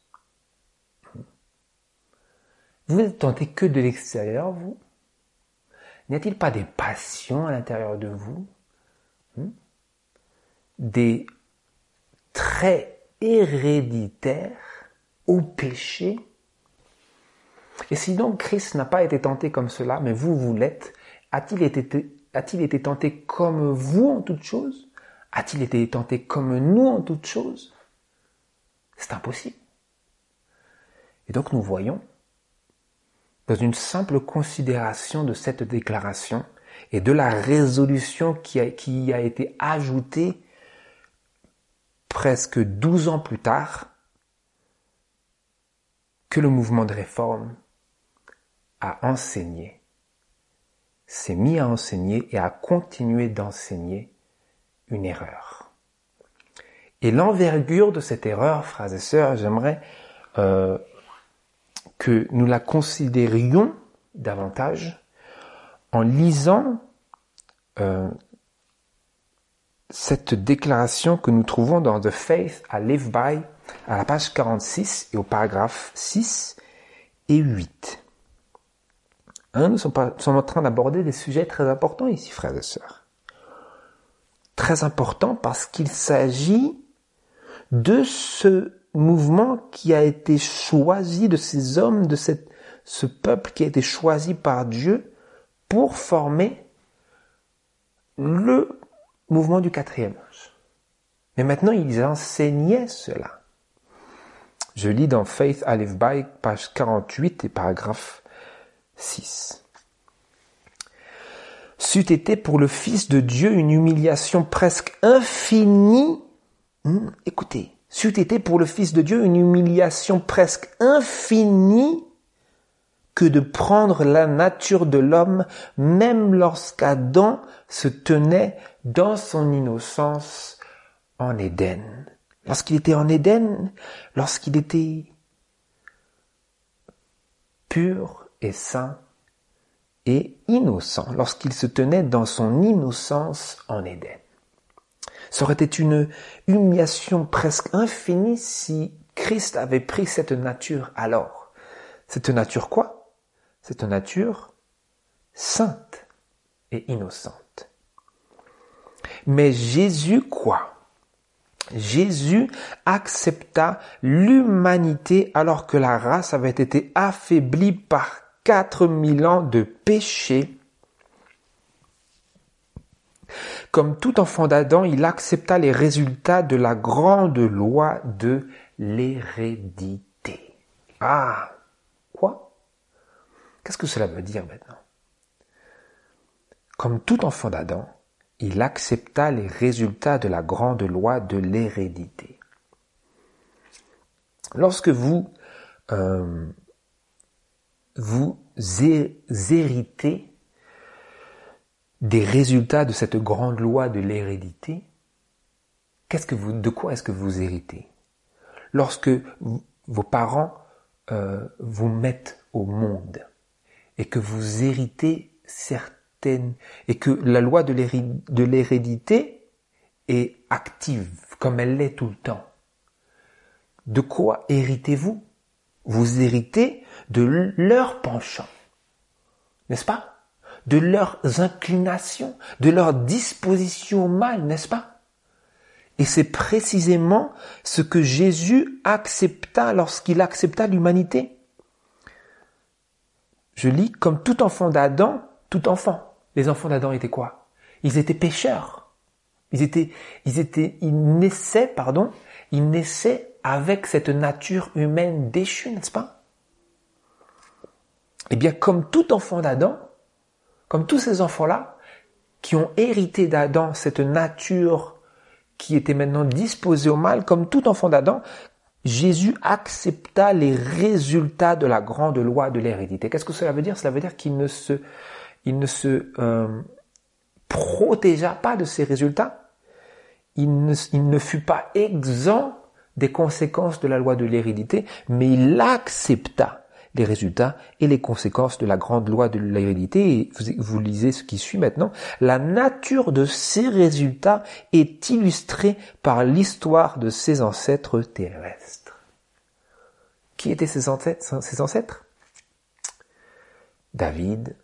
Vous êtes tenté que de l'extérieur, vous? N'y a-t-il pas des passions à l'intérieur de vous? Des traits héréditaires au péché? Et si donc Christ n'a pas été tenté comme cela, mais vous l'êtes, a-t-il été tenté comme vous en toutes choses? A-t-il été tenté comme nous en toutes choses? C'est impossible. Et donc nous voyons, dans une simple considération de cette déclaration et de la résolution qui a été ajoutée presque 12 ans plus tard, que le mouvement de réforme a enseigné, s'est mis à enseigner et a continué d'enseigner une erreur. Et l'envergure de cette erreur, frères et sœurs, j'aimerais que nous la considérions davantage en lisant cette déclaration que nous trouvons dans The Faith I Live By, à la page 46 et au paragraphe 6 et 8. Nous sommes en train d'aborder des sujets très importants ici, frères et sœurs. Très importants parce qu'il s'agit de ce mouvement qui a été choisi, de ces hommes, de ce peuple qui a été choisi par Dieu pour former le mouvement du quatrième âge. Mais maintenant, ils enseignaient cela. Je lis dans Faith I Live By, page 48 et paragraphe 6. C'eût été pour le Fils de Dieu une humiliation presque infinie. Écoutez, c'eût été pour le Fils de Dieu une humiliation presque infinie que de prendre la nature de l'homme, même lorsqu'Adam se tenait dans son innocence en Éden. Lorsqu'il était en Éden, lorsqu'il était pur et saint et innocent, lorsqu'il se tenait dans son innocence en Éden. Ça aurait été une humiliation presque infinie si Christ avait pris cette nature alors. Cette nature quoi? Cette nature sainte et innocente. Mais Jésus quoi? Jésus accepta l'humanité alors que la race avait été affaiblie par 4000 ans de péché. Comme tout enfant d'Adam, il accepta les résultats de la grande loi de l'hérédité. Ah, quoi? Qu'est-ce que cela veut dire maintenant? Comme tout enfant d'Adam, il accepta les résultats de la grande loi de l'hérédité. Lorsque vous héritez des résultats de cette grande loi de l'hérédité, de quoi est-ce que vous héritez? Lorsque vos parents vous mettent au monde et que vous héritez et que la loi de l'hérédité est active, comme elle l'est tout le temps. De quoi héritez-vous? Vous héritez de leurs penchants, n'est-ce pas? De leurs inclinations, de leur disposition au mal, n'est-ce pas? Et c'est précisément ce que Jésus accepta lorsqu'il accepta l'humanité. Je lis, comme tout enfant d'Adam, tout enfant. Les enfants d'Adam étaient quoi? Ils étaient pécheurs. Ils naissaient avec cette nature humaine déchue, n'est-ce pas? Eh bien, comme tout enfant d'Adam, comme tous ces enfants-là, qui ont hérité d'Adam cette nature qui était maintenant disposée au mal, comme tout enfant d'Adam, Jésus accepta les résultats de la grande loi de l'hérédité. Qu'est-ce que cela veut dire? Cela veut dire qu'il ne se protégea pas de ces résultats. Il ne fut pas exempt des conséquences de la loi de l'hérédité, mais il accepta les résultats et les conséquences de la grande loi de l'hérédité. Et vous lisez ce qui suit maintenant. La nature de ces résultats est illustrée par l'histoire de ses ancêtres terrestres. Qui étaient ses ancêtres? David,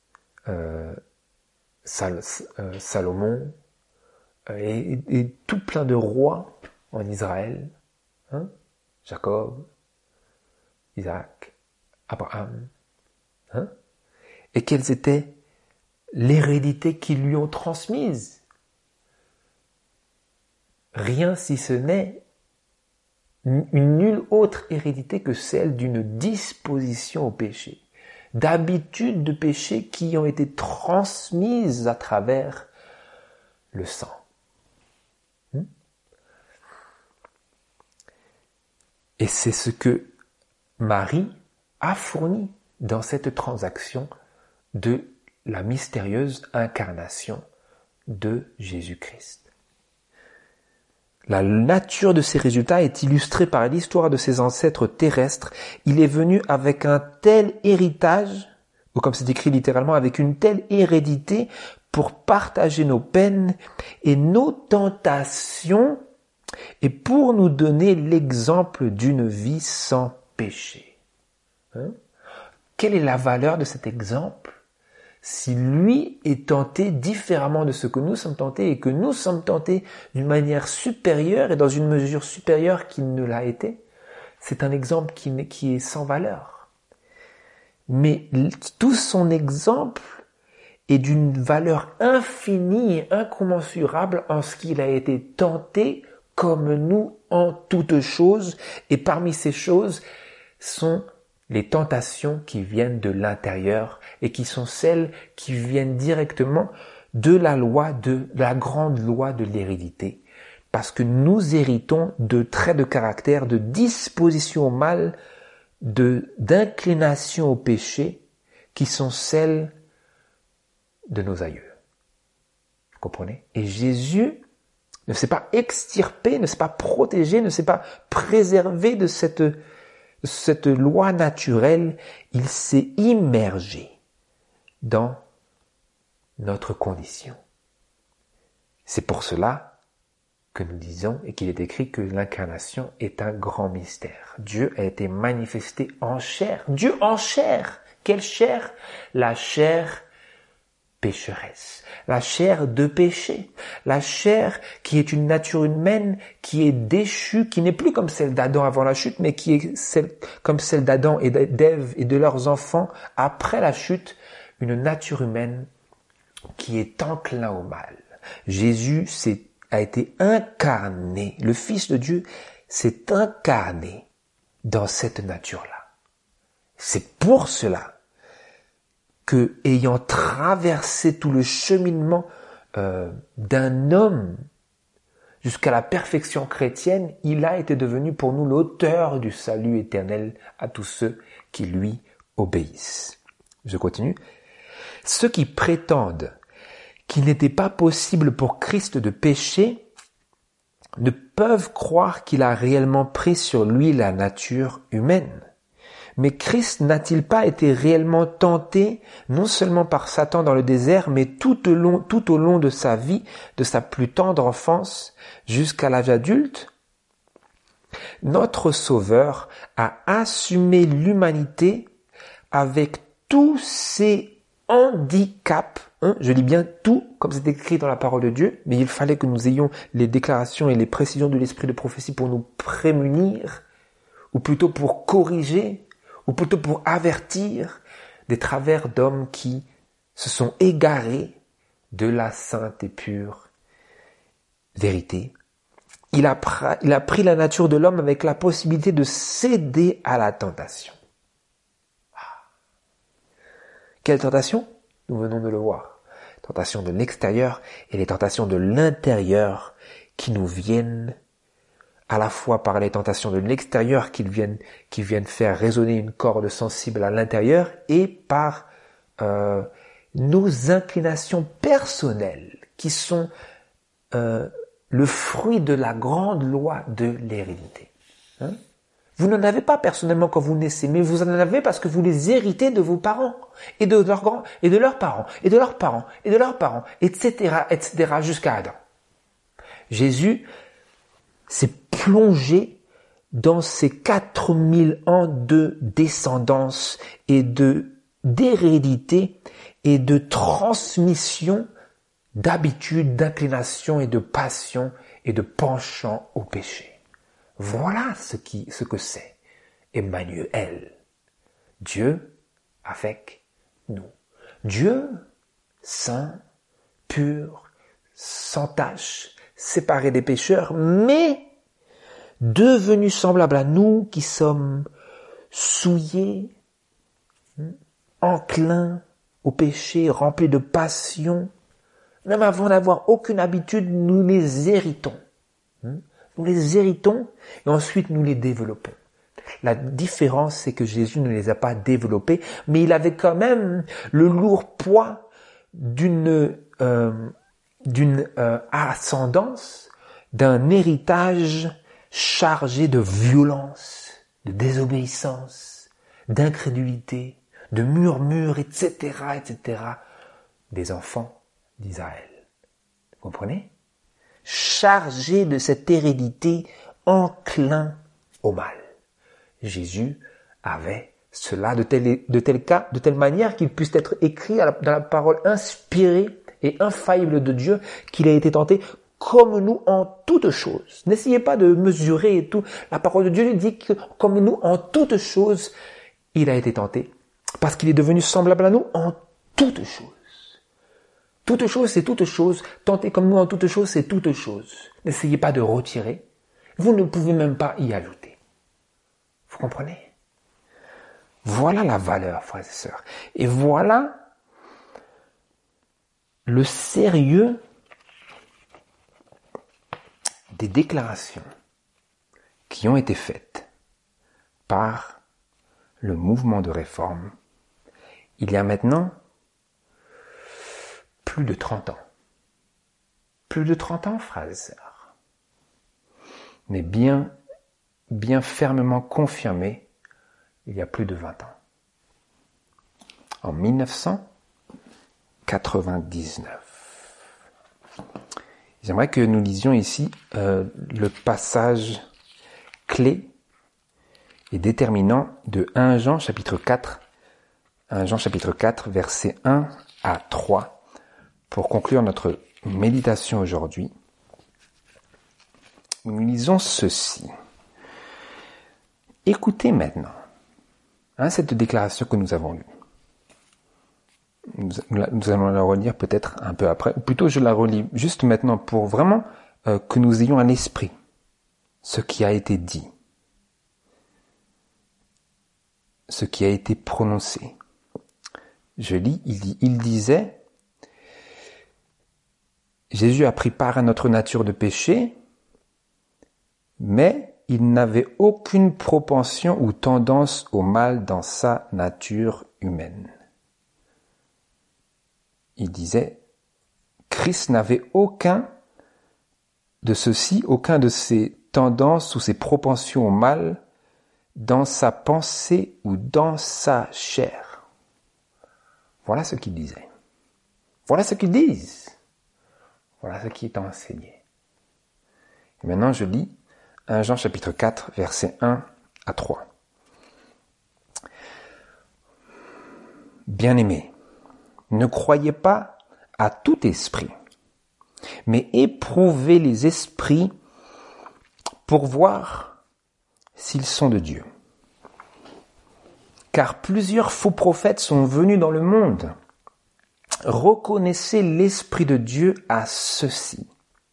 Salomon, et tout plein de rois en Israël, Jacob, Isaac, Abraham, et quelles étaient l'hérédité qu'ils lui ont transmise? Rien si ce n'est une nulle autre hérédité que celle d'une disposition au péché, d'habitudes de péché qui ont été transmises à travers le sang. Et c'est ce que Marie a fourni dans cette transaction de la mystérieuse incarnation de Jésus-Christ. La nature de ces résultats est illustrée par l'histoire de ses ancêtres terrestres. Il est venu avec un tel héritage, ou comme c'est écrit littéralement, avec une telle hérédité pour partager nos peines et nos tentations et pour nous donner l'exemple d'une vie sans péché. Quelle est la valeur de cet exemple? Si lui est tenté différemment de ce que nous sommes tentés et que nous sommes tentés d'une manière supérieure et dans une mesure supérieure qu'il ne l'a été, c'est un exemple qui est sans valeur. Mais tout son exemple est d'une valeur infinie et incommensurable en ce qu'il a été tenté comme nous en toutes choses, et parmi ces choses sont les tentations qui viennent de l'intérieur et qui sont celles qui viennent directement de la grande loi de l'hérédité. Parce que nous héritons de traits de caractère, de disposition au mal, d'inclination au péché, qui sont celles de nos aïeux. Vous comprenez? Et Jésus ne s'est pas extirpé, ne s'est pas protégé, ne s'est pas préservé de cette loi naturelle. Il s'est immergé dans notre condition. C'est pour cela que nous disons et qu'il est écrit que l'incarnation est un grand mystère. Dieu a été manifesté en chair. Dieu en chair. Quelle chair? La chair pécheresse, la chair de péché, la chair qui est une nature humaine qui est déchue, qui n'est plus comme celle d'Adam avant la chute, mais qui est comme celle d'Adam et d'Ève et de leurs enfants après la chute, une nature humaine qui est enclin au mal. Jésus a été incarné, le Fils de Dieu s'est incarné dans cette nature-là. C'est pour cela que, ayant traversé tout le cheminement d'un homme jusqu'à la perfection chrétienne, il a été devenu pour nous l'auteur du salut éternel à tous ceux qui lui obéissent. Je continue. Ceux qui prétendent qu'il n'était pas possible pour Christ de pécher ne peuvent croire qu'il a réellement pris sur lui la nature humaine. Mais Christ n'a-t-il pas été réellement tenté, non seulement par Satan dans le désert, mais tout au long de sa vie, de sa plus tendre enfance jusqu'à l'âge adulte? Notre Sauveur a assumé l'humanité avec tous ses handicaps. Je lis bien tout, comme c'est écrit dans la parole de Dieu, mais il fallait que nous ayons les déclarations et les précisions de l'esprit de prophétie pour nous prémunir, ou plutôt pour corriger, ou plutôt pour avertir des travers d'hommes qui se sont égarés de la sainte et pure vérité. Il a pris la nature de l'homme avec la possibilité de céder à la tentation. Quelle tentation? Nous venons de le voir. Tentation de l'extérieur et les tentations de l'intérieur qui nous viennent à la fois par les tentations de l'extérieur qui viennent faire résonner une corde sensible à l'intérieur et par nos inclinations personnelles qui sont le fruit de la grande loi de l'hérédité. Vous n'en avez pas personnellement quand vous naissez, mais vous en avez parce que vous les héritez de vos parents et de leurs grands et de leurs parents et de leurs parents et de leurs parents, etc., jusqu'à Adam. Jésus s'est plongé dans ces 4000 ans de descendance et d'hérédité et de transmission d'habitudes, d'inclinations et de passions et de penchants au péché. Voilà ce que c'est Emmanuel. Dieu avec nous. Dieu saint, pur, sans tache, séparé des pécheurs, mais devenu semblable à nous qui sommes souillés, enclins au péché, remplis de passion. Même avant d'avoir aucune habitude, nous les héritons. Nous les héritons et ensuite nous les développons. La différence, c'est que Jésus ne les a pas développés, mais il avait quand même le lourd poids d'une ascendance, d'un héritage chargé de violence, de désobéissance, d'incrédulité, de murmures, etc., des enfants d'Israël. Vous comprenez? Chargé de cette hérédité, enclin au mal. Jésus avait cela de telle manière qu'il puisse être écrit dans la parole inspirée et infaillible de Dieu qu'il a été tenté comme nous en toutes choses. N'essayez pas de mesurer et tout. La parole de Dieu dit que comme nous en toutes choses, il a été tenté parce qu'il est devenu semblable à nous en toutes choses. Toute chose, c'est toute chose. Tenter comme nous en toute chose, c'est toute chose. N'essayez pas de retirer. Vous ne pouvez même pas y ajouter. Vous comprenez? Voilà la valeur, frères et sœurs. Et voilà le sérieux des déclarations qui ont été faites par le mouvement de réforme il y a maintenant plus de 30 ans. Plus de 30 ans, frères et sœurs. Mais bien fermement confirmé il y a plus de 20 ans. En 1999. J'aimerais que nous lisions ici le passage clé et déterminant de 1 Jean chapitre 4, versets 1 à 3, pour conclure notre méditation aujourd'hui. Nous lisons ceci. Écoutez maintenant cette déclaration que nous avons lue. Nous allons la relire peut-être un peu après, ou plutôt je la relis juste maintenant pour vraiment que nous ayons à l'esprit ce qui a été dit, ce qui a été prononcé. Je lis, il disait, Jésus a pris part à notre nature de péché, mais il n'avait aucune propension ou tendance au mal dans sa nature humaine. Il disait, Christ n'avait aucun de ses tendances ou ses propensions au mal dans sa pensée ou dans sa chair. Voilà ce qu'il disait. Voilà ce qu'ils disent. Voilà ce qui est enseigné. Et maintenant, je lis 1 Jean chapitre 4, versets 1 à 3. Bien-aimés, ne croyez pas à tout esprit, mais éprouvez les esprits pour voir s'ils sont de Dieu. Car plusieurs faux prophètes sont venus dans le monde. reconnaissez l'Esprit de Dieu à ceci.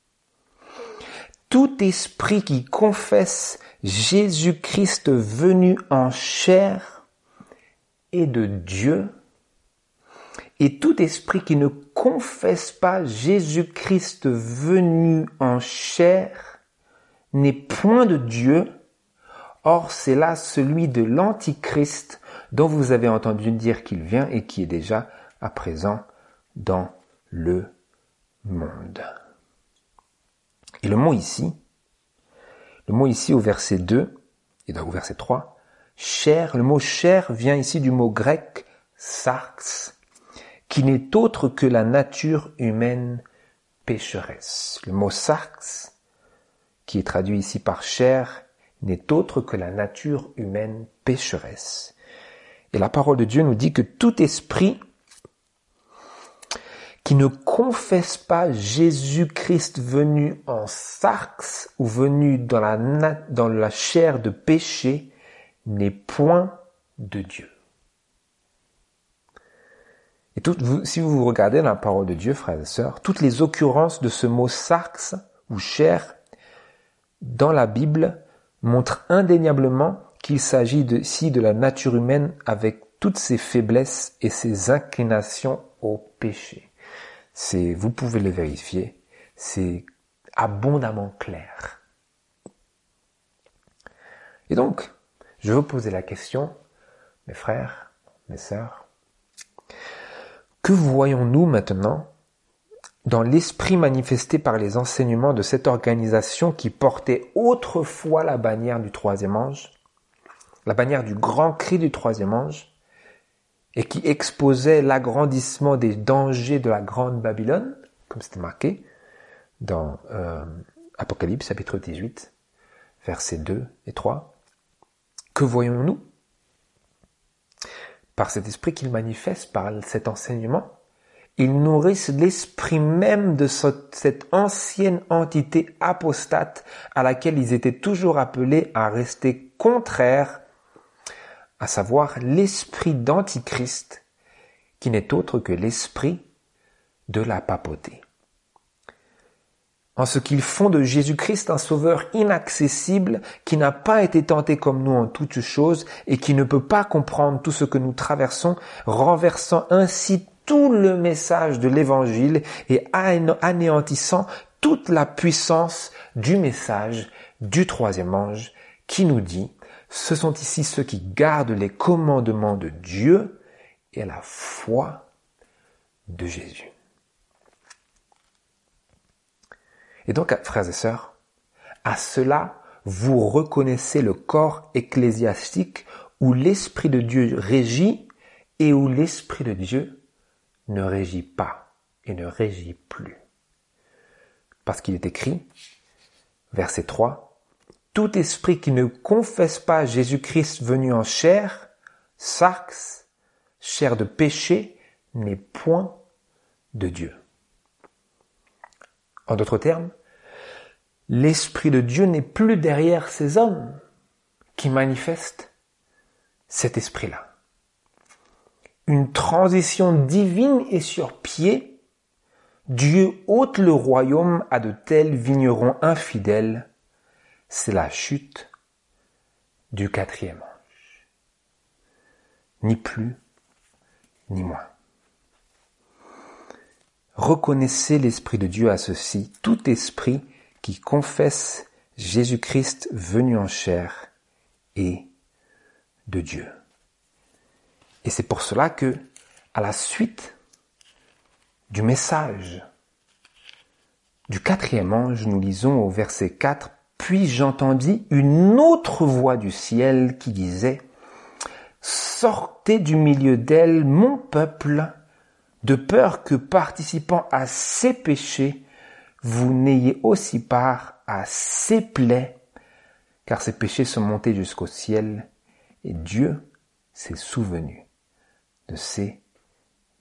Tout esprit qui confesse Jésus-Christ venu en chair est de Dieu, et tout esprit qui ne confesse pas Jésus-Christ venu en chair n'est point de Dieu. Or, c'est là celui de l'Antichrist dont vous avez entendu dire qu'il vient et qui est déjà à présent dans le monde. Et le mot ici au verset 2 et au verset 3, chair, le mot chair vient ici du mot grec sarx, qui n'est autre que la nature humaine pécheresse. Le mot sarx, qui est traduit ici par chair, n'est autre que la nature humaine pécheresse. Et la parole de Dieu nous dit que tout esprit qui ne confesse pas Jésus-Christ venu en sarx ou venu dans la chair de péché n'est point de Dieu. Et si vous regardez dans la parole de Dieu, frères et sœurs, toutes les occurrences de ce mot sarx ou chair dans la Bible montrent indéniablement qu'il s'agit ici de la nature humaine avec toutes ses faiblesses et ses inclinations au péché. Vous pouvez le vérifier, c'est abondamment clair. Et donc, je veux poser la question, mes frères, mes sœurs, que voyons-nous maintenant dans l'esprit manifesté par les enseignements de cette organisation qui portait autrefois la bannière du troisième ange, la bannière du grand cri du troisième ange, et qui exposait l'agrandissement des dangers de la grande Babylone, comme c'était marqué dans Apocalypse chapitre 18, versets 2 et 3. Que voyons-nous? Par cet esprit qu'il manifeste, par cet enseignement, ils nourrissent l'esprit même de cette ancienne entité apostate à laquelle ils étaient toujours appelés à rester contraires, à savoir l'esprit d'Antichrist, qui n'est autre que l'esprit de la papauté. En ce qu'ils font de Jésus-Christ un sauveur inaccessible, qui n'a pas été tenté comme nous en toutes choses et qui ne peut pas comprendre tout ce que nous traversons, renversant ainsi tout le message de l'Évangile et anéantissant toute la puissance du message du troisième ange qui nous dit: ce sont ici ceux qui gardent les commandements de Dieu et la foi de Jésus. Et donc, frères et sœurs, à cela, vous reconnaissez le corps ecclésiastique où l'Esprit de Dieu régit et où l'Esprit de Dieu ne régit pas et ne régit plus. Parce qu'il est écrit, verset 3, « Tout esprit qui ne confesse pas Jésus-Christ venu en chair, sarx, chair de péché, n'est point de Dieu. » En d'autres termes, l'Esprit de Dieu n'est plus derrière ces hommes qui manifestent cet esprit-là. Une transition divine est sur pied. Dieu ôte le royaume à de tels vignerons infidèles. C'est la chute du quatrième ange. Ni plus, ni moins. Reconnaissez l'Esprit de Dieu à ceci, tout esprit qui confesse Jésus-Christ venu en chair est de Dieu. Et c'est pour cela que, à la suite du message du quatrième ange, nous lisons au verset 4, « Puis j'entendis une autre voix du ciel qui disait, « Sortez du milieu d'elle, mon peuple, de peur que, participant à ses péchés, vous n'ayez aussi part à ses plaies, car ses péchés sont montés jusqu'au ciel, et Dieu s'est souvenu de ses iniquités. »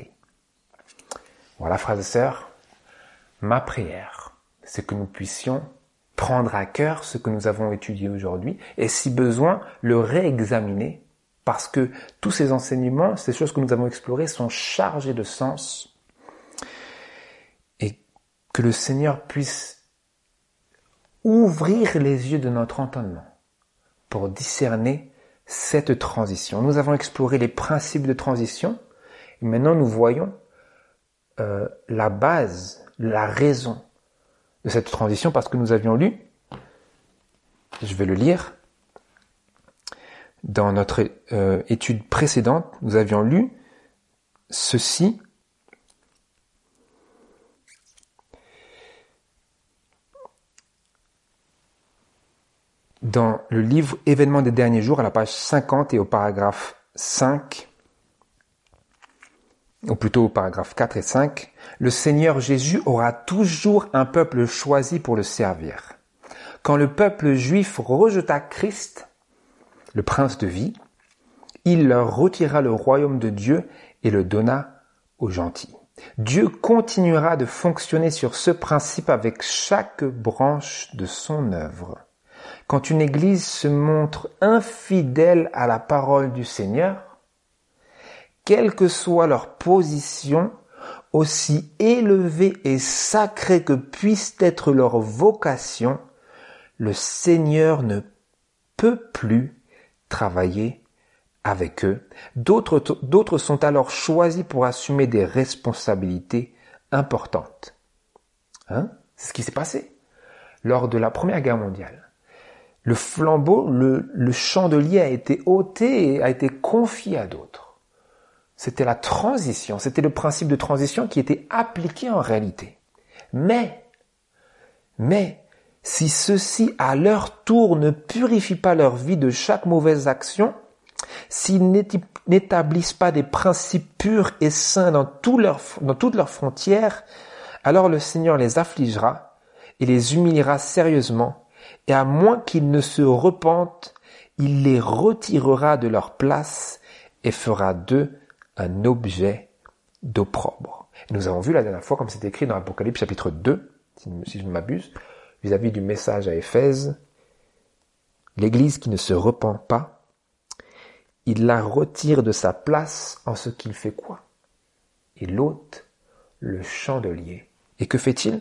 Voilà, frères et sœurs, ma prière, c'est que nous puissions prendre à cœur ce que nous avons étudié aujourd'hui, et si besoin, le réexaminer parce que tous ces enseignements, ces choses que nous avons explorées sont chargées de sens et que le Seigneur puisse ouvrir les yeux de notre entendement pour discerner cette transition. Nous avons exploré les principes de transition et maintenant nous voyons la base, la raison de cette transition parce que nous avions lu, je vais le lire, dans notre étude précédente, nous avions lu ceci. Dans le livre Événements des derniers jours, à la page 50 et au paragraphe 5, ou plutôt au paragraphe 4 et 5, le Seigneur Jésus aura toujours un peuple choisi pour le servir. Quand le peuple juif rejeta Christ, le prince de vie, il leur retira le royaume de Dieu et le donna aux gentils. Dieu continuera de fonctionner sur ce principe avec chaque branche de son œuvre. Quand une église se montre infidèle à la parole du Seigneur, quelle que soit leur position, aussi élevée et sacrée que puisse être leur vocation, le Seigneur ne peut plus travailler avec eux. D'autres sont alors choisis pour assumer des responsabilités importantes. C'est ce qui s'est passé lors de la Première Guerre mondiale. Le flambeau, le chandelier a été ôté et a été confié à d'autres. C'était la transition, c'était le principe de transition qui était appliqué en réalité. Mais, si ceux-ci, à leur tour, ne purifient pas leur vie de chaque mauvaise action, s'ils n'établissent pas des principes purs et saints dans toutes leurs frontières, alors le Seigneur les affligera et les humiliera sérieusement, et à moins qu'ils ne se repentent, il les retirera de leur place et fera d'eux un objet d'opprobre. Nous avons vu la dernière fois, comme c'est écrit dans Apocalypse chapitre 2, si je ne m'abuse, vis-à-vis du message à Éphèse, l'Église qui ne se repent pas, il la retire de sa place en ce qu'il fait quoi? Il ôte le chandelier. Et que fait-il?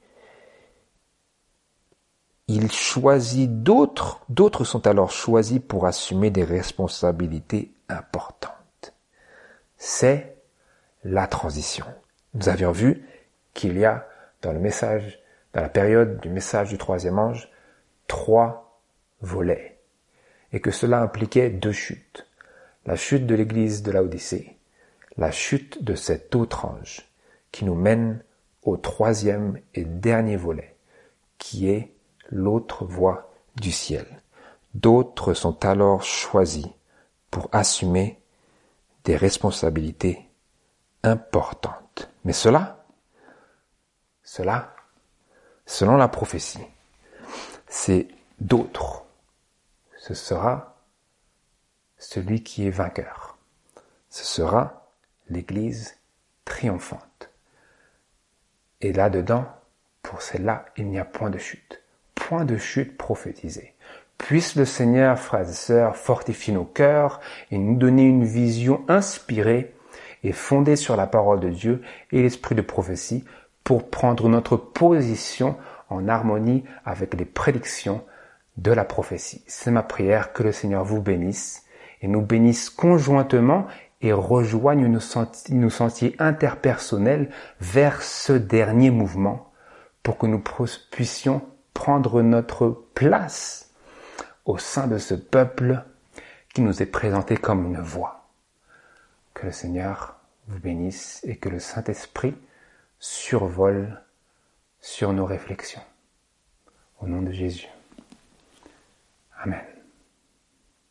Il choisit d'autres sont alors choisis pour assumer des responsabilités importantes. C'est la transition. Nous avions vu qu'il y a dans la période du message du troisième ange, 3 volets. Et que cela impliquait 2 chutes. La chute de l'église de Laodicée, la chute de cet autre ange, qui nous mène au 3e et dernier volet, qui est l'autre voie du ciel. D'autres sont alors choisis pour assumer des responsabilités importantes. Mais cela, selon la prophétie, c'est d'autres. Ce sera celui qui est vainqueur. Ce sera l'Église triomphante. Et là-dedans, pour celle-là, il n'y a point de chute. Point de chute prophétisée. Puisse le Seigneur, frères et sœurs, fortifier nos cœurs et nous donner une vision inspirée et fondée sur la parole de Dieu et l'esprit de prophétie pour prendre notre position en harmonie avec les prédictions de la prophétie. C'est ma prière, que le Seigneur vous bénisse et nous bénisse conjointement et rejoigne nos sentiers interpersonnels vers ce dernier mouvement pour que nous puissions prendre notre place au sein de ce peuple qui nous est présenté comme une voie. Que le Seigneur vous bénisse et que le Saint-Esprit survole sur nos réflexions. Au nom de Jésus. Amen.